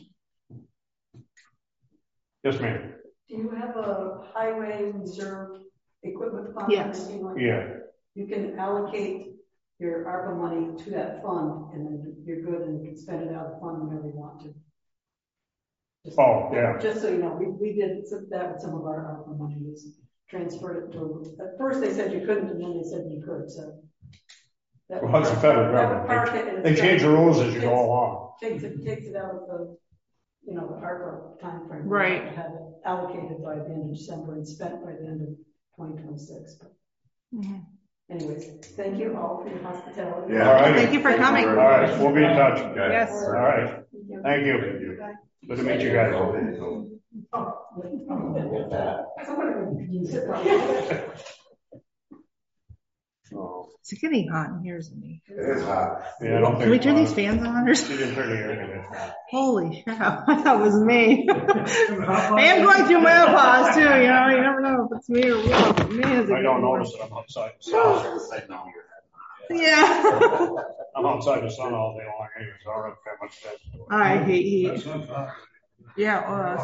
Yes, ma'am. Do you have a highway reserve equipment fund? Yes. Yeah. You can allocate your ARPA money to that fund, and then you're good and you can spend it out of the fund whenever you want to. Just so you know, we did that with some of our ARPA money. We transferred it to, at first they said you couldn't, and then they said you could, so. Well, it's the federal government. They change the rules as you go along. Takes it out of the, the ARPA timeframe. Right. To have it allocated by the end of December and spent by the end of 2026. Anyways, thank you all for your hospitality. Yeah. All right. Thank you for coming. All right. We'll be in touch. Yes. All right. Thank you. Good to meet you guys. It's getting hot in here, isn't it? It is hot. Yeah, I don't think Can we turn these fans on or She something? didn't turn the air conditioner. Holy cow, I thought it was me. I am going through menopause too, you never know if it's me or what. Man, I don't notice it. I'm outside the sun. Yeah. I'm outside the sun all day long anyway, so I don't have that much sense. I hate heat. Yeah, it was.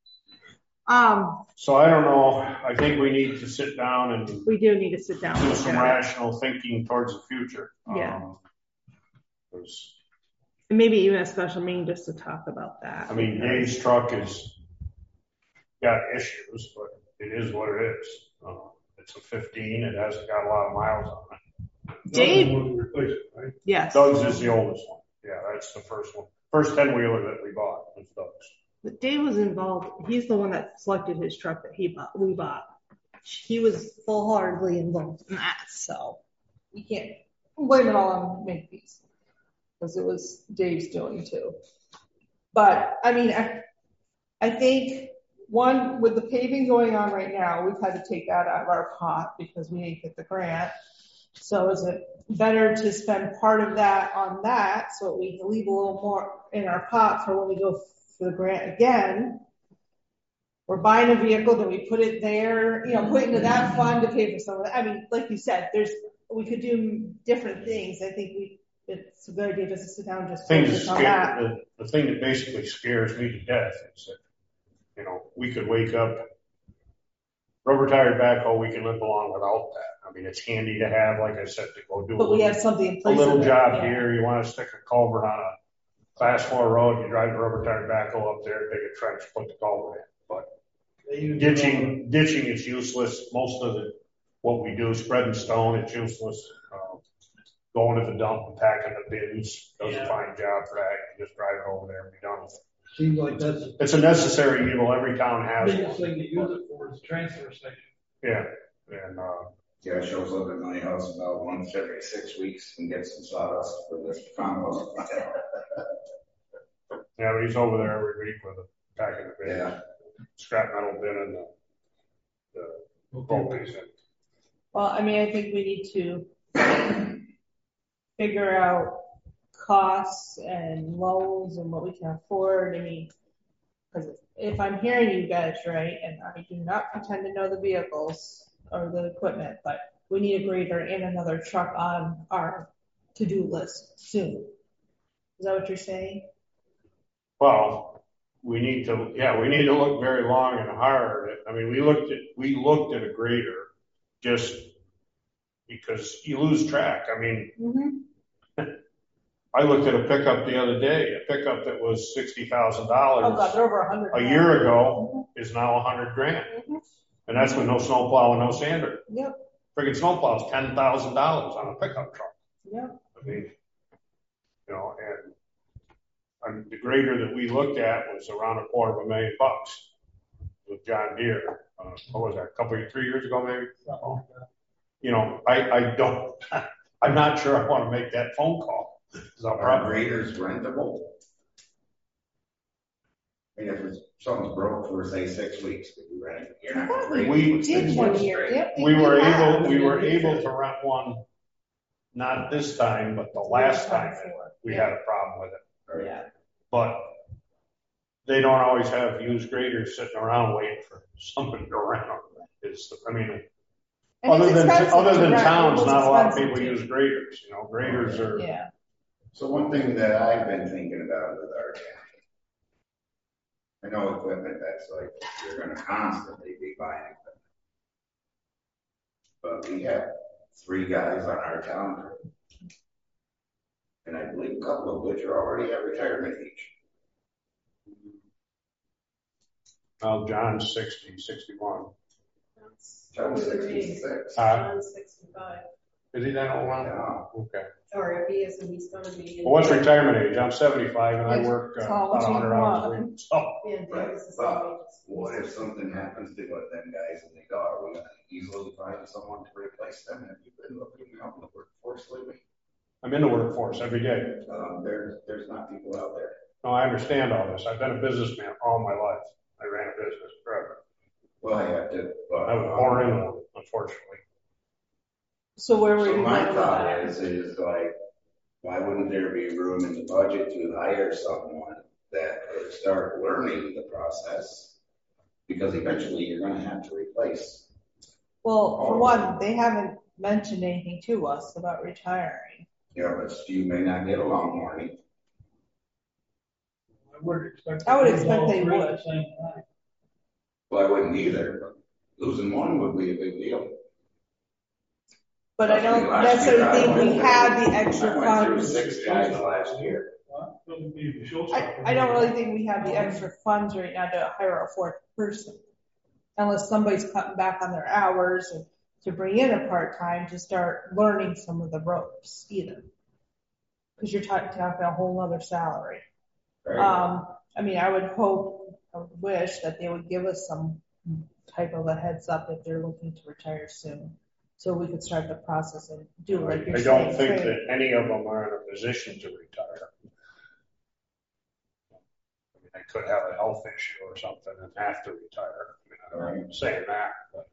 So I don't know. I think we need to sit down and We do need to sit down and do look some at rational thinking towards the future. Yeah. 'Cause, it. Maybe even a special meeting just to talk about that. I mean, Dave's truck is got issues, but it is what it is. It's a 15. It hasn't got a lot of miles on it. Dave? Replace it, right? Yes. Doug's is the oldest one. Yeah, that's the first one. First 10-wheeler that we bought was Doug's. But Dave was involved. He's the one that selected his truck that we bought. He was full-heartedly involved in that, so you can't blame it all on Makepeace because it was Dave's doing too. But I mean, I think one with the paving going on right now, we've had to take that out of our pot because we didn't get the grant. So is it better to spend part of that on that so we can leave a little more in our pot for when we go for the grant again? We're buying a vehicle, then we put it there, put into that fund to pay for some of that. I mean, like you said, we could do different things. I think it's a good idea just to sit down and just focus on that. The thing that basically scares me to death is that, we could wake up, rubber tired backhoe, we can live along without that. I mean, it's handy to have, like I said, to go do but we have something in place. A little job here. You want to stick a culvert on a class 4 road, you drive the rubber tired backhoe up there, dig a trench, put the culvert in. But ditching is useless. Most of what we do, spreading stone, it's useless. Going to the dump and packing the bins does a fine job for that. You just drive it over there and be done with it. Seems like that's It's a necessary evil. Every town has the biggest one. thing to use it for is transfer station. Yeah, and Yeah, it shows up at my house about once every 6 weeks and gets some sawdust for the compost. yeah, but he's over there every week with a packing the bin, Yeah. scrap metal bin, and the propane. Well, I mean, I think we need to figure out costs and loans and what we can afford. I mean, because if I'm hearing you guys right, and I do not pretend to know the vehicles or the equipment, but we need a grader and another truck on our to-do list soon. Is that what you're saying? Well, we need to look very long and hard. I mean, we looked at a grader just because you lose track. I mean, I looked at a pickup the other day, a pickup that was $60,000. Oh God, they're over 100. A year ago is now $100,000. And that's with no snowplow and no sander. Yep. Friggin' snowplow's $10,000 on a pickup truck. Yep. I mean, and the grader that we looked at was around $250,000 with John Deere. What was that? 3 years ago, maybe? I'm not sure I want to make that phone call. Are graders rentable? I mean, if something's broke for say 6 weeks, could you rent it? You're not going to grade We it for 6 did one weeks year. straight. Yep. we were able to rent one, not this time, but the last time we had a problem with it. Right. Yeah. But they don't always have used graders sitting around waiting for somebody to rent them. Other than towns, not a lot of people use graders. Graders are. Yeah. So one thing that I've been thinking about with our county, I know equipment that's like, you're gonna constantly be buying equipment. But we have 3 guys on our town crew. And I believe a couple of which are already at retirement age. Well, John's 60, 61. John's 66. John's 65. Is he that old? Yeah. Okay. Or if he is, then he's gonna be. Well, what's retirement age? I'm 75 and I work about 100 hours a week. So. Yeah, Right. David's the same But age. what if something happens to one of them guys and they go, are we gonna easily find someone to replace them? Have you been looking out in the workforce lately? I'm in the workforce every day. There's not people out there. No, I understand all this. I've been a businessman all my life. I ran a business forever. Well, I have to. But, I was born into one, unfortunately. So where were So you my going with thought that? is like, why wouldn't there be room in the budget to hire someone that could start learning the process? Because eventually you're going to have to replace. Well, for one, they haven't mentioned anything to us about retiring. Yeah, but you may not get along, Marty. I would expect. I would expect all they three at would. the same time. Well, I wouldn't either, but losing one would be a big deal. But I don't necessarily think we have the extra I went through funds. 6 guys last year. I don't really think we have the extra funds right now to hire a 4th person. Unless somebody's cutting back on their hours and to bring in a part-time to start learning some of the ropes either. Because you're talking a whole other salary. Right? I would wish that they would give us some type of a heads up if they're looking to retire soon. So we could start the process and do like you're I saying. don't think that any of them are in a position to retire. They could have a health issue or something and have to retire. I'm not saying that,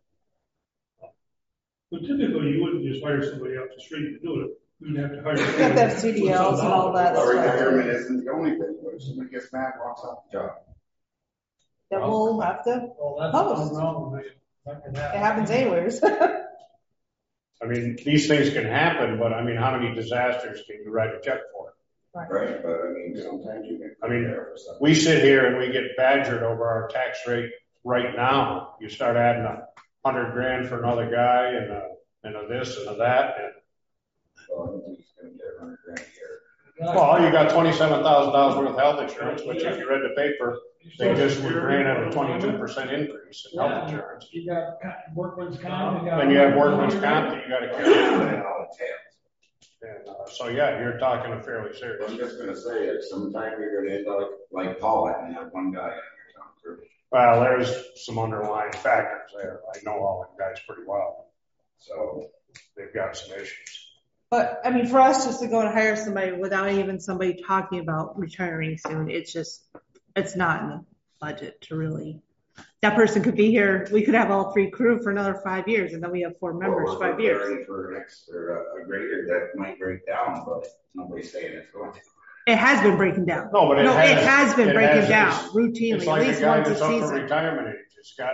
But typically, you wouldn't just hire somebody off the street to do it. You'd have to hire. You have to have CDLs and all that Well, stuff. retirement isn't the only thing. What if somebody gets mad, walks off the job? Then we'll have to. Well, that's Post. wrong with it. That can happen. It happens anyways. these things can happen, but how many disasters can you write a check for? Right, but sometimes you can. For something. We sit here and we get badgered over our tax rate right now. You start adding $100,000 for another guy and a this and a that. Well, I don't think he's going to get $100,000 a year. Well, you got $27,000 worth of health insurance, which if you read the paper, they just were granted a 22% increase in health insurance. You got workman's comp. Then you have workman's comp that you got to carry. And all it tails. And so you're talking a fairly serious. I'm just going to say it. Sometime you're going to end up like Paulette and have one guy in your town crew. Well, there's some underlying factors there. I know all the guys pretty well. So they've got some issues. But for us just to go and hire somebody without even somebody talking about retiring soon, it's not in the budget to really. That person could be here. We could have all 3 crew for another 5 years, and then we have 4 members, 5 years. For an extra a grader that might break down, but nobody's saying it's going to. It has been breaking down. No, but it has been breaking down routinely, it's like at least a guy once a that's up for season. retirement age. It's got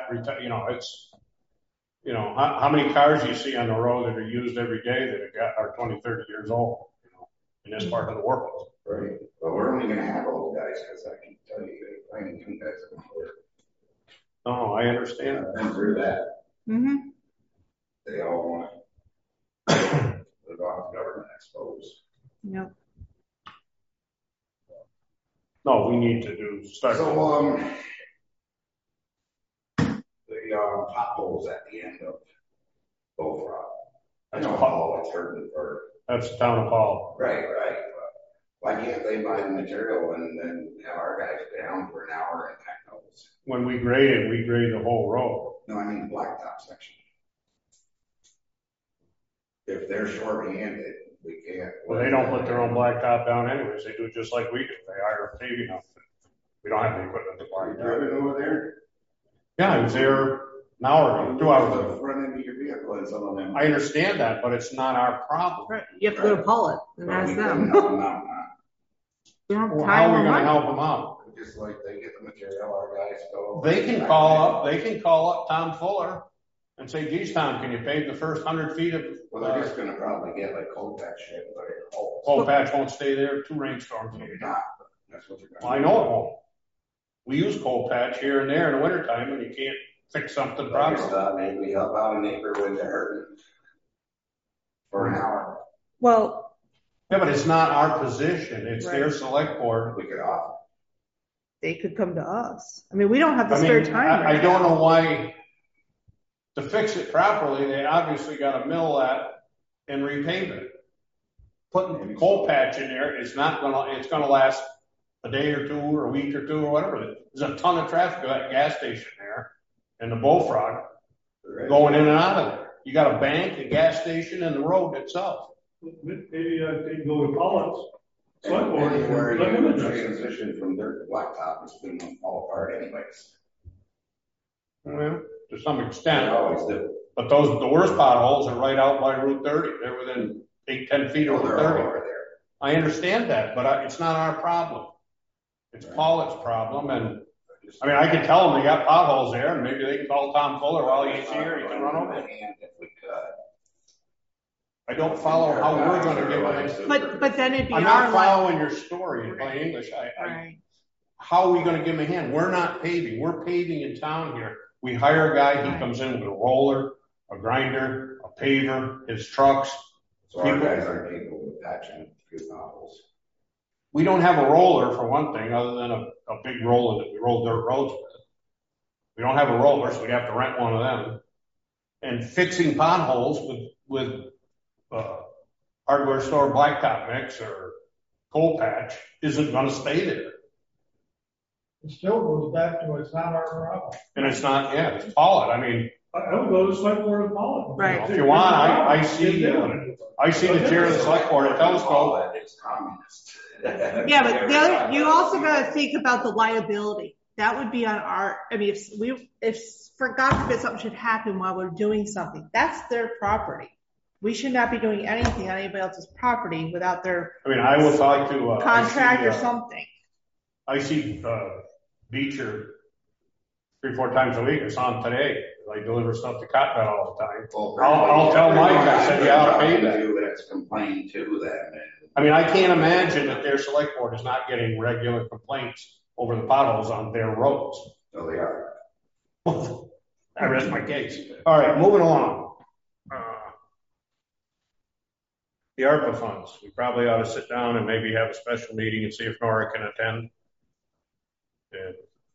how many cars do you see on the road that are used every day that are 20, 30 years old, in this part of the world. Right. But we're only going to have old guys because I can tell you that finding young guys are hard. Oh, I understand. I've been through that. Mm-hmm. They all want to live off government, I suppose. Yep. No, we need to start. So, the potholes at the end of Bull Frog. I know how it's hurting for. That's the town of Paul. Right. Why can't they buy the material and then have our guys down for an hour and pack those? When we grade the whole road. No, I mean the blacktop section. If they're short-handed, we can't. Well, they don't put their own blacktop down anyways. They do it just like we do. They hire a paving outfit. We don't have the equipment to buy. Driving over there? Yeah, I was there an hour ago, 2 hours ago. Run into your vehicle and some of them. I understand that, but it's not our problem. Right. You have to go to Paulette and ask them. Well, how are we going to help them out? just like they get the material, our guys go. They can call up Tom Fuller and say, geez, Tom, can you pave the first 100 feet of, Well, they're just gonna probably get like cold patch shit, but it holds. cold patch won't stay there, 2 rainstorms. Maybe not, but that's what they're Well, gonna I know it won't. We use cold patch here and there in the wintertime when you can't fix something I properly. just thought maybe we help out a neighbor when they're hurting for an hour. Well, Yeah, but it's not our position. It's their Right. select board. We could offer. they could come to us. I mean, we don't have the I spare mean, time. I right don't now. know why, to fix it properly, they obviously got to mill that and repave it. Putting coal patch in there is not gonna, it's gonna last a day or two or a week or two or whatever. There's a ton of traffic at that gas station there and the Bullfrog going in and out of there. You got a bank, a gas station, and the road itself. Maybe they can go to Pollock's. Select board. Anywhere Let them you address it. transition from dirt to blacktop, it's gonna fall apart anyways. Well, to some They extent. always do. But the worst potholes are right out by Route 30. They're within 8-10 feet of Oh, Route they're all 30. over there. I understand that, but it's not our problem. It's Pollock's problem. And I mean, I can tell them they got potholes there, and maybe they can call Tom Fuller while he's here. He can run over it. If we could. I don't follow how we're going to give them. But then it'd be I'm our not line. following your story in plain English. Right. How are we going to give them a hand? We're not paving. We're paving in town here. We hire a guy. He comes in with a roller, a grinder, a paver, his trucks. So our guys aren't capable of patching through potholes. We don't have a roller for one thing, other than a big roller that we roll dirt roads with. We don't have a roller, so we have to rent one of them. And fixing potholes with hardware store blacktop mix or coal patch isn't going to stay there. It still goes back to it's not our problem. And it's not, it's Pollock. I mean, I would go to the select board of Pollock. Right. if you want, I see the chair of the select board at All Telescope. that is communist. Yeah, but you also got to think about the liability. That would be on our. I mean, if for God forbid something should happen while we're doing something, that's their property. We should not be doing anything on anybody else's property without their I mean, I will talk to contract or something. I see Beecher 3-4 times a week. I saw him today. I deliver stuff to Cottonwood all the time. Well, I'll tell Mike, I said, yeah, I'll pay that. That's complained to them. I mean, I can't imagine that their select board is not getting regular complaints over the potholes on their roads. No, they are. I rest my case. All right, moving along. The ARPA funds. We probably ought to sit down and maybe have a special meeting and see if Nora can attend and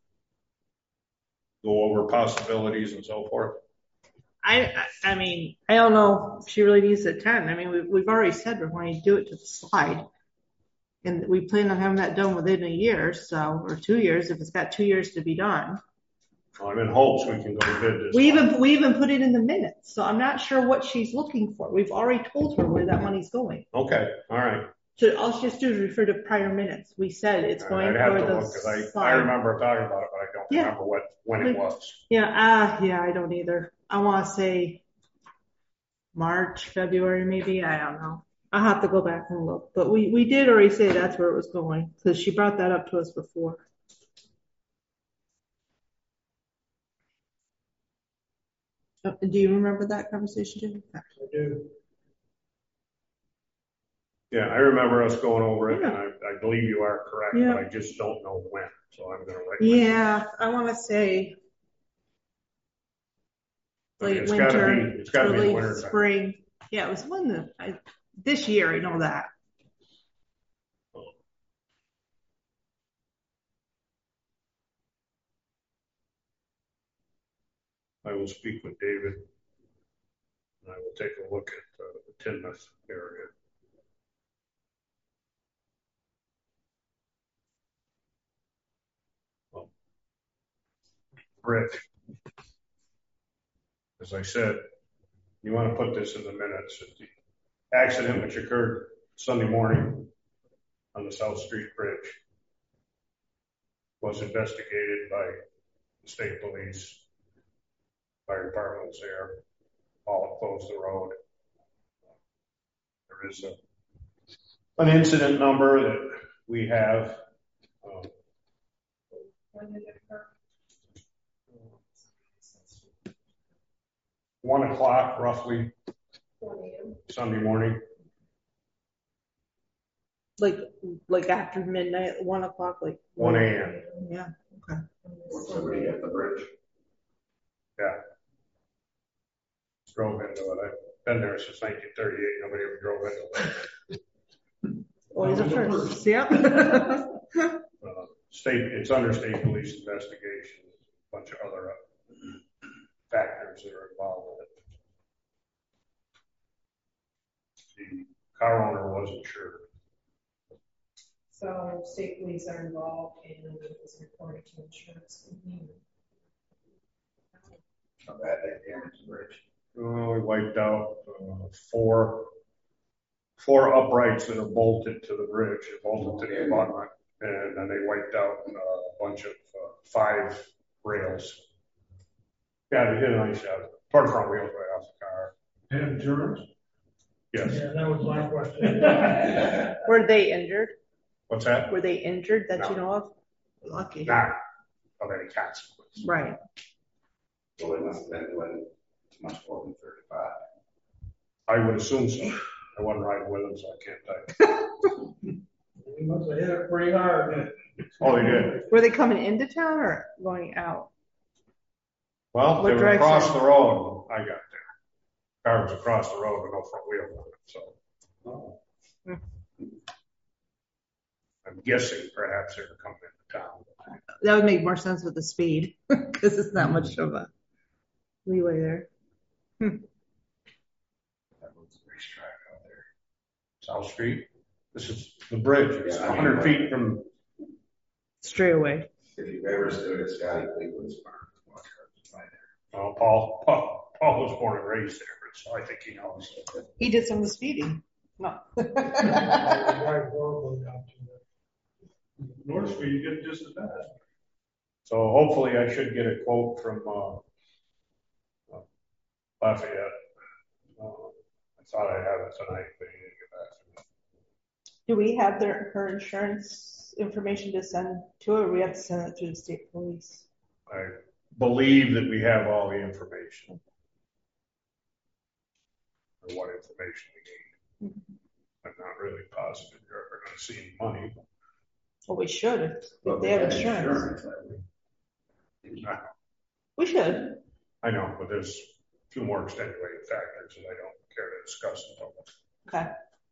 go over possibilities and so forth. I mean, I don't know if she really needs to attend. I mean, we've already said we're going to do it to the slide. And we plan on having that done within a year, or 2 years, if it's got 2 years to be done. Well, I'm in hopes we can go to bid this. We even put it in the minutes, so I'm not sure what she's looking for. We've already told her where that money's going. Okay, all right. So all she has to do is refer to prior minutes. We said it's going I'd have for to the look, 'cause I slide. remember talking about it, but I don't remember when it was. Yeah, I don't either. I want to say March, February, maybe. I don't know. I'll have to go back and look. But we did already say that's where it was going, because she brought that up to us before. Do you remember that conversation, Jim? I do. Yeah, I remember us going over it, Yeah. and I believe you are correct, Yeah. but I just don't know when. So I'm going to write. Yeah, I want to say late winter, It's got to be early the winter time. spring. Yeah, it was this year. I know that. I will speak with David, and I will take a look at the Tinmouth area. Well, Rick, as I said, you want to put this in the minutes. The accident which occurred Sunday morning on the South Street Bridge was investigated by the state police. Fire department was there. All closed the road. There is an incident number that we have. When did it occur? 1 o'clock roughly 4 a.m. Sunday morning. Like after midnight, 1 o'clock, like 1 a.m. Yeah. Okay. Or somebody at the bridge. Yeah. Drove into it. I've been there since 1938. Nobody ever drove into it. Always a first. Yep. It's under state police investigation. A bunch of other factors that are involved with it. The car owner wasn't sure. So state police are involved and it was reported to insurance company. How bad they damaged the bridge. We wiped out four uprights that are bolted to the bridge, bolted to the abutment, and then they wiped out a bunch of 5 rails. Yeah, they did a nice job. Part of front wheels right off the car. And insurance? Yes. Yeah, that was my question. Were they injured? What's that? Were they injured that No. you know of? Lucky. Not of any consequence. Right. So it must have been doing much more than 35. I would assume so. I wasn't riding with them, so I can't tell you. He must have hit it pretty hard. Oh, they did. Were they coming into town or going out? Well, What they were direction? across the road when I got there. Car was across the road with no front wheel on it, so. I'm guessing perhaps they were coming into town. That would make more sense with the speed because it's not much of a leeway there. That was the racetrack out there. South Street. This is the bridge. It's 100 feet from. Straight away. If you've ever stood at Scotty Cleveland's farm, watch her right there. Oh, Paul was born and raised there, so I think he knows. He did some of the speeding. No. Drive horribly down to it. North Street, you get just as bad. So hopefully I should get a quote from Lafayette. I thought I'd have it tonight, but he didn't get back to me. Do we have her insurance information to send to her? Or we have to send it through the state police. I believe that we have all the information. Or what information we need. I'm not really positive you're ever going to see any money. Well, we should if they have insurance. We should. I know, but there's a few more extenuating factors that I don't care to discuss in public. Okay.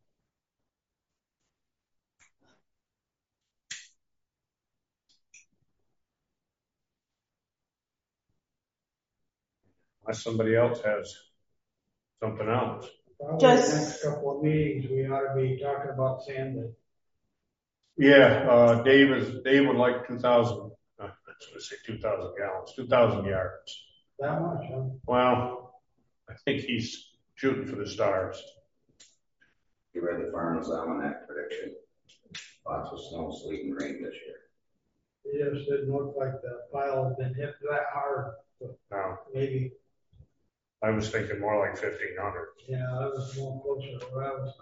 Unless somebody else has something else. Probably the next couple of meetings, we ought to be talking about sand. Yeah, Dave would like 2,000. I was going to say 2,000 gallons, 2,000 yards. That much, huh? Well, I think he's shooting for the stars. You read the Farmer's Almanac prediction. Lots of snow, sleet, and rain this year. It just didn't look like the pile had been hit that hard. But No, maybe, I was thinking more like 1,500. yeah, that was more closer to where I was.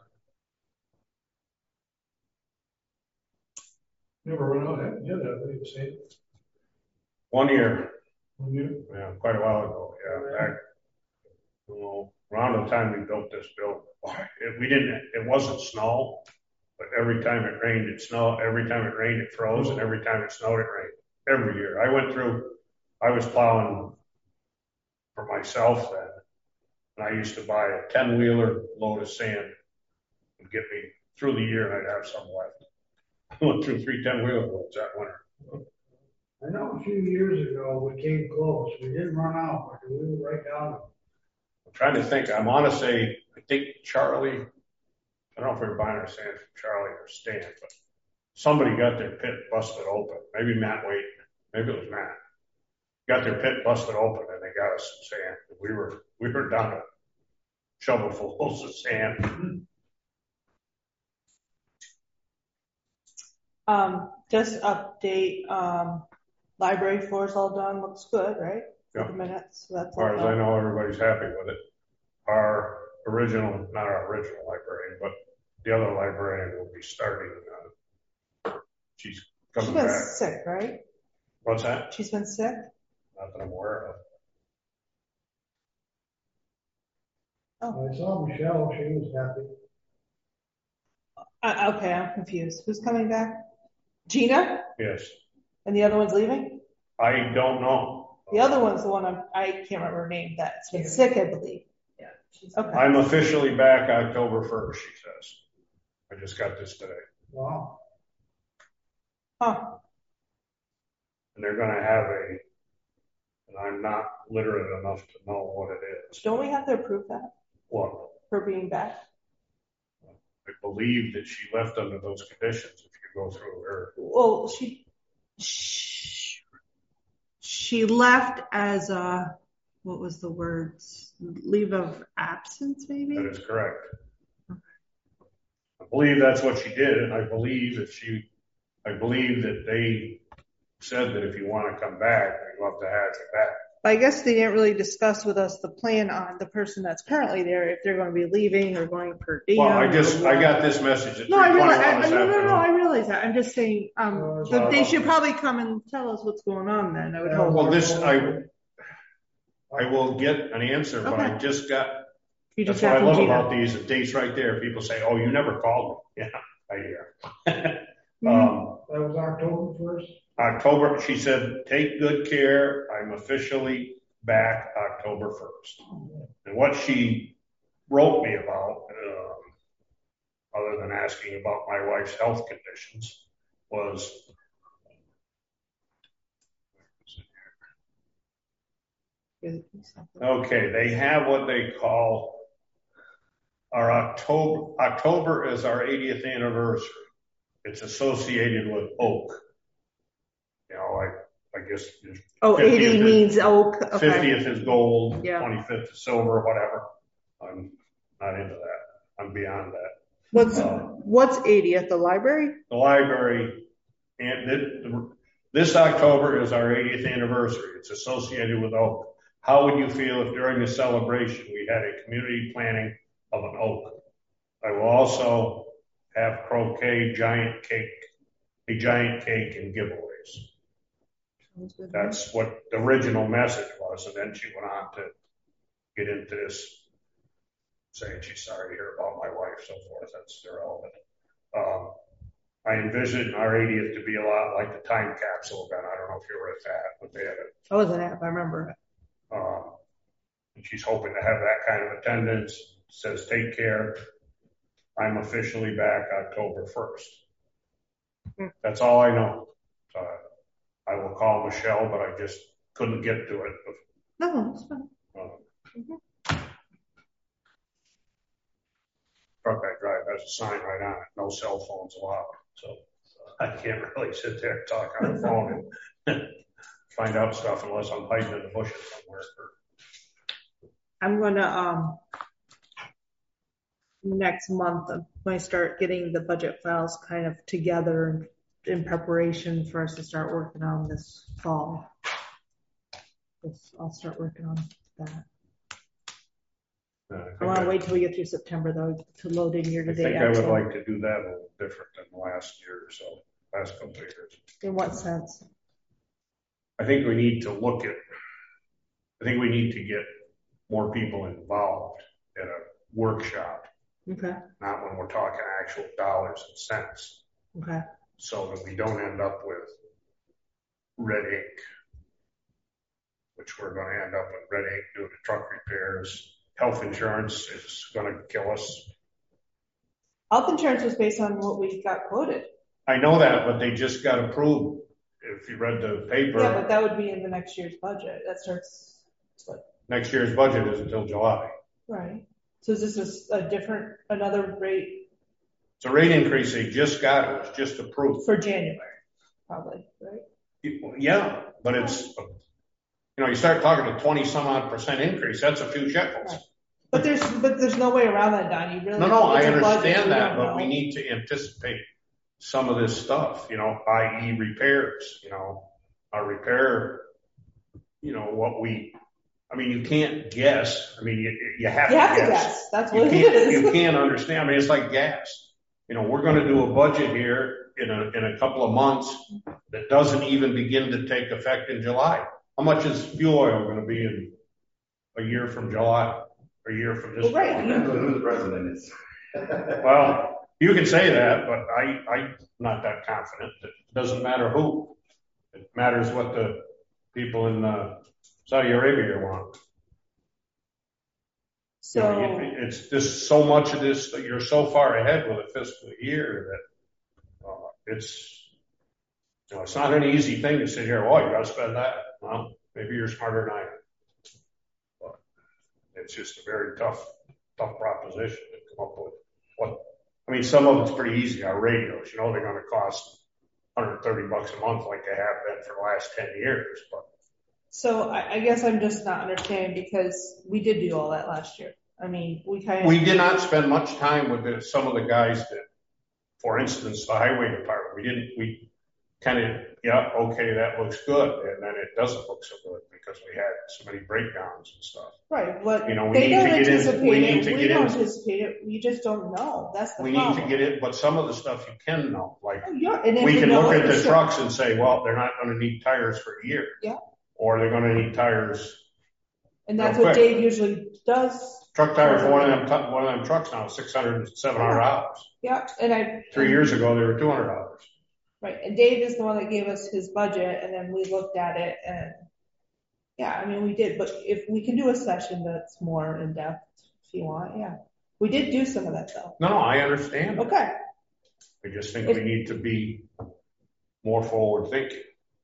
Never run out of yeah, that way, say. 1 year. 1 year. Yeah, quite a while ago. Yeah, back around the time we built this building. It wasn't snow, but every time it rained, it snowed. Every time it rained, it froze, and every time it snowed, it rained. Every year. I was plowing for myself then, and I used to buy a 10-wheeler load of sand and get me through the year, and I'd have some left. I went through 3 10-wheeler loads that winter. I know a few years ago we came close. We didn't run out, but we were right down. I'm trying to think. I'm on to say, I think Charlie, I don't know if we were buying our sand from Charlie or Stan, but somebody got their pit busted open. Maybe Matt Wade. Maybe it was Matt. Got their pit busted open and they got us some sand. We were down to shovelfuls of sand. Just update, library floor's all done, looks good, right? Yeah. The minutes, so that's As far all as I done. know, everybody's happy with it. Not our original librarian, but the other librarian will be starting. She's She's coming been back. sick, right? What's that? She's been sick? Not that I'm aware of. I saw Michelle, she was happy. Okay, I'm confused. Who's coming back? Gina? Yes. And the other one's leaving? I don't know. The other one's the one I can't remember her name, that's been sick, I believe. Yeah. She's Okay. I'm officially back October 1st, she says. I just got this today. Wow. Huh. And they're going to have and I'm not literate enough to know what it is. Don't we have to approve that? What? For being back? I believe that she left under those conditions if you go through her. Well, she left as what was the words? Leave of absence, maybe? That is correct. I believe that's what she did, and I believe that they said that if you want to come back, they'd love to have you back. I guess they didn't really discuss with us the plan on the person that's currently there, if they're going to be leaving or going per diem. Well, I got this message at 3:21 this afternoon. No, I realize that. I'm just saying, that they should probably come and tell us what's going on then, I would hope. Well, I will get an answer, but I just got, that's what I love about these, the dates right there. People say, oh, you never called me. Yeah, I hear. That was October 1st? October, she said, take good care. I'm officially back October 1st. And what she wrote me about, other than asking about my wife's health conditions, was okay, they have what they call our October is our 80th anniversary. It's associated with oak. You know, I guess. 80 means oak. Okay. 50th is gold, yeah. 25th is silver, whatever. I'm not into that. I'm beyond that. What's 80 at the library? The library, and this October is our 80th anniversary. It's associated with oak. How would you feel if during the celebration we had a community planting of an oak? I will also have croquet, giant cake, and giveaways. That's what the original message was, and then she went on to get into this, saying she's sorry to hear about my wife, so forth. That's irrelevant. I envision our 80th to be a lot like the time capsule event. I don't know if you were at that, but they had it. I wasn't at, I remember it. And she's hoping to have that kind of attendance. Says, take care. I'm officially back October 1st. That's all I know. I will call Michelle, but I just couldn't get to it. No, that's fine. Truck I drive has a sign right on it. No cell phones allowed. So I can't really sit there and talk on the phone and find out stuff unless I'm hiding in the bushes somewhere. I'm going to, next month, when I start getting the budget files kind of together in preparation for us to start working on this fall. I'll start working on that. I want to wait till we get through September, though, to load in year-to-date. I think I would like to do that a little different than last year or so, last couple of years. In what sense? I think we need to get more people involved in a workshop. Okay. Not when we're talking actual dollars and cents. Okay. So that we don't end up with red ink, which we're going to end up with red ink doing the truck repairs. Health insurance is going to kill us. Health insurance was based on what we got quoted. I know that, but they just got approved. If you read the paper. Yeah, but that would be in the next year's budget. That starts what? Next year's budget is until July. Right. So is this another rate? It's a rate increase they just got. It was just approved. For January, probably, right? Yeah, but it's, you start talking a 20-some-odd% increase. That's a few shekels. Right. But there's no way around that, Don. You really No, I understand that, but we need to anticipate some of this stuff, i.e. repairs, our repair, you can't guess. You have to guess. That's what it is. You can't understand. It's like gas. you know, we're going to do a budget here in a couple of months that doesn't even begin to take effect in July. How much is fuel oil going to be in a year from July, a year from this? Well, right. Depends on who the president is. Well, you can say that, but I'm not that confident. It doesn't matter who. It matters what the people in Saudi Arabia want. So you know, it's just so much of this that you're so far ahead with a fiscal year that it's, you know, it's not an easy thing to sit here. Oh, you got to spend that. Well, maybe you're smarter than I am. But it's just a very tough proposition to come up with what. I mean, some of it's pretty easy. Our radios, you know, they're going to cost $130 a month like they have been for the last 10 years. But so I guess I'm just not understanding, because we did do all that last year. I mean, we did not spend much time with some of the guys that, for instance, the highway department, we kind of, yeah, okay, that looks good. And then it doesn't look so good because we had so many breakdowns and stuff. Right. But you know, they don't anticipate it. We don't anticipate it. We just don't know. That's the problem. We need to get it, but some of the stuff you can know. Like, and we can look at the trucks and say, well, they're not going to need tires for a year. Yeah. Or they're going to need tires. And that's what Dave usually does. Truck tires for one of them trucks now is $600, $700. Yeah. And 3 years ago, they were $200. Right. And Dave is the one that gave us his budget, and then we looked at it, and yeah, I mean, we did. But if we can do a session that's more in depth, if you want, yeah. We did do some of that though. No, I understand. Okay. I just think we need to be more forward thinking.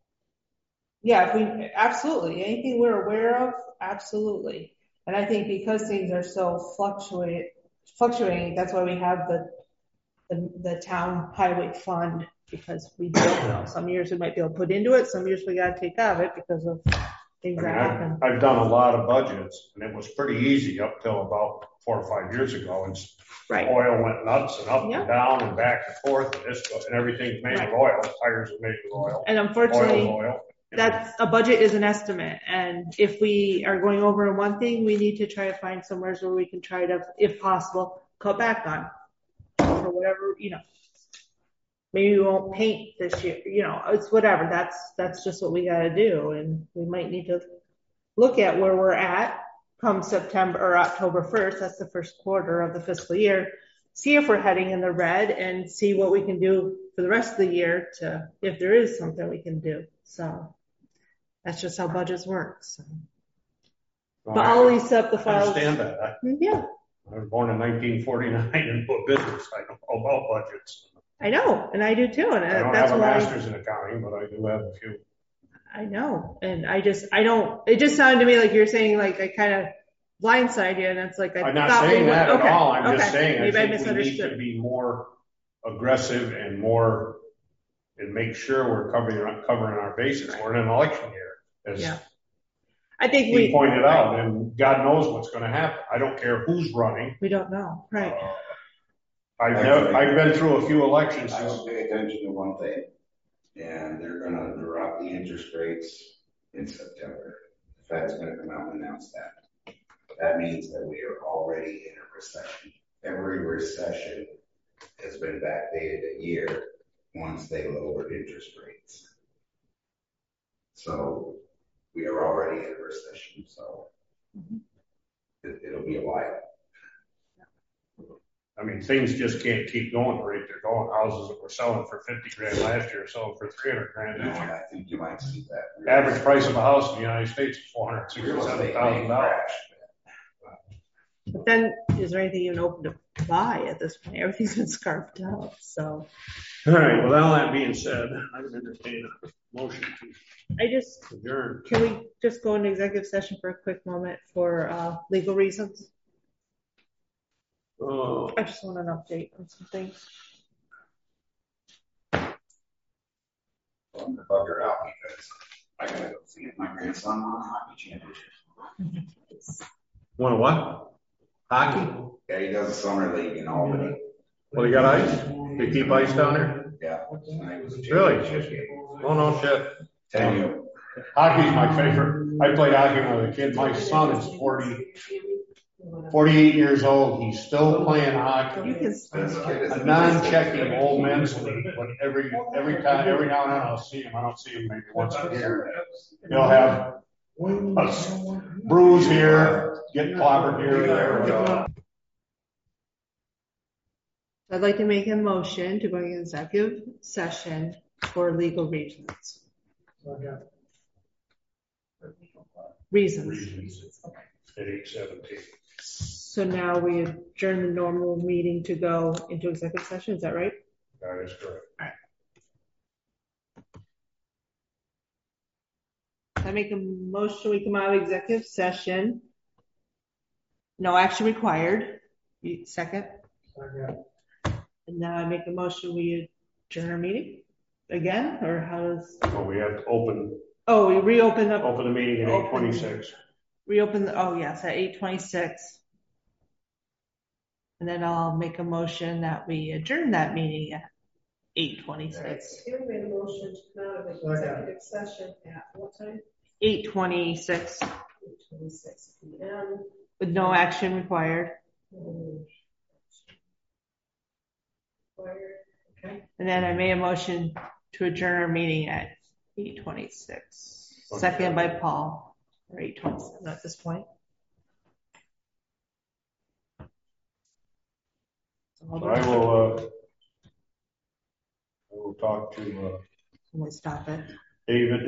Yeah, absolutely. Anything we're aware of, absolutely. And I think because things are so fluctuating, that's why we have the town highway fund, because we don't know. Some years we might be able to put into it. Some years we got to take out of it because of things that happen. I've done a lot of budgets, and it was pretty easy up till about 4 or 5 years ago. And oil went nuts and up and down and back and forth, and everything's made of oil. Tires are made of oil. And unfortunately, that's a budget is an estimate. And if we are going over in one thing, we need to try to find somewhere where we can try to, if possible, cut back on for whatever, you know. Maybe we won't paint this year, you know, it's whatever. That's just what we got to do. And we might need to look at where we're at come September or October 1st. That's the first quarter of the fiscal year. See if we're heading in the red and see what we can do for the rest of the year to, if there is something we can do. So that's just how budgets work. So. Well, but I'll lease up the files. I understand that. Yeah. I was born in 1949 into a business. I know all about budgets. I know, and I do too. And I don't that's have a why master's in accounting, but I do have a few. I know, and I don't. It just sounded to me like you're saying like I kind of blindside you, and it's like I'm not saying that at all. I'm just saying maybe I think we need to be more aggressive and more and make sure we're covering our bases. We're in an election year, as I think we pointed out, and God knows what's going to happen. I don't care who's running. We don't know, right? I've been through a few elections. I would pay attention to one thing, and they're going to drop the interest rates in September. The Fed's going to come out and announce that. That means that we are already in a recession. Every recession has been backdated a year once they lowered interest rates. So we are already in a recession. So it'll be a while. I mean, things just can't keep going the rate they're going. Houses that were selling for $50,000 last year are selling for $300,000 this year. I think you might see that. Average price of a house in the United States is $467,000. But then, is there anything even open to buy at this point? Everything's been scarfed out. So. All right. Well, all that being said, I would entertain a motion to adjourn. Can we just go into executive session for a quick moment for legal reasons? I just want an update on some things. I'm going to bug her out because I got to go see my grandson on a hockey championship. Want to what? Hockey? Yeah, he does a summer league in Albany. Well, you got ice? They keep ice down there? Yeah. Really? Oh, no shit. Tell you. Hockey's my favorite. I played hockey when I was a kid. My son is whatever. 48 years old, he's still playing hockey. You can, This kid is- A non-checking old men's league, but every time, every now and then I'll see him. I don't see him maybe once a year. He'll have a bruise here, get clobbered here or there. Or I'd like to make a motion to go into executive session for legal reasons. Reasons. at 8:17. So now we adjourn the normal meeting to go into executive session, is that right? That is correct. I make a motion, we come out of executive session. No action required. Second. And now I make a motion, we adjourn our meeting again, or how does? Well, we have to open Oh, we reopen up. the meeting at 8:26. Reopen the, oh yes, at 8:26. And then I'll make a motion that we adjourn that meeting at 8:26. Kim made a motion to come out of the executive session at what time? 8:26. 8:26 p.m. With no action required. Okay. And then I made a motion to adjourn our meeting at 8:26. Second by Paul, or 8:27 at this point. So I will talk to We'll stop it. David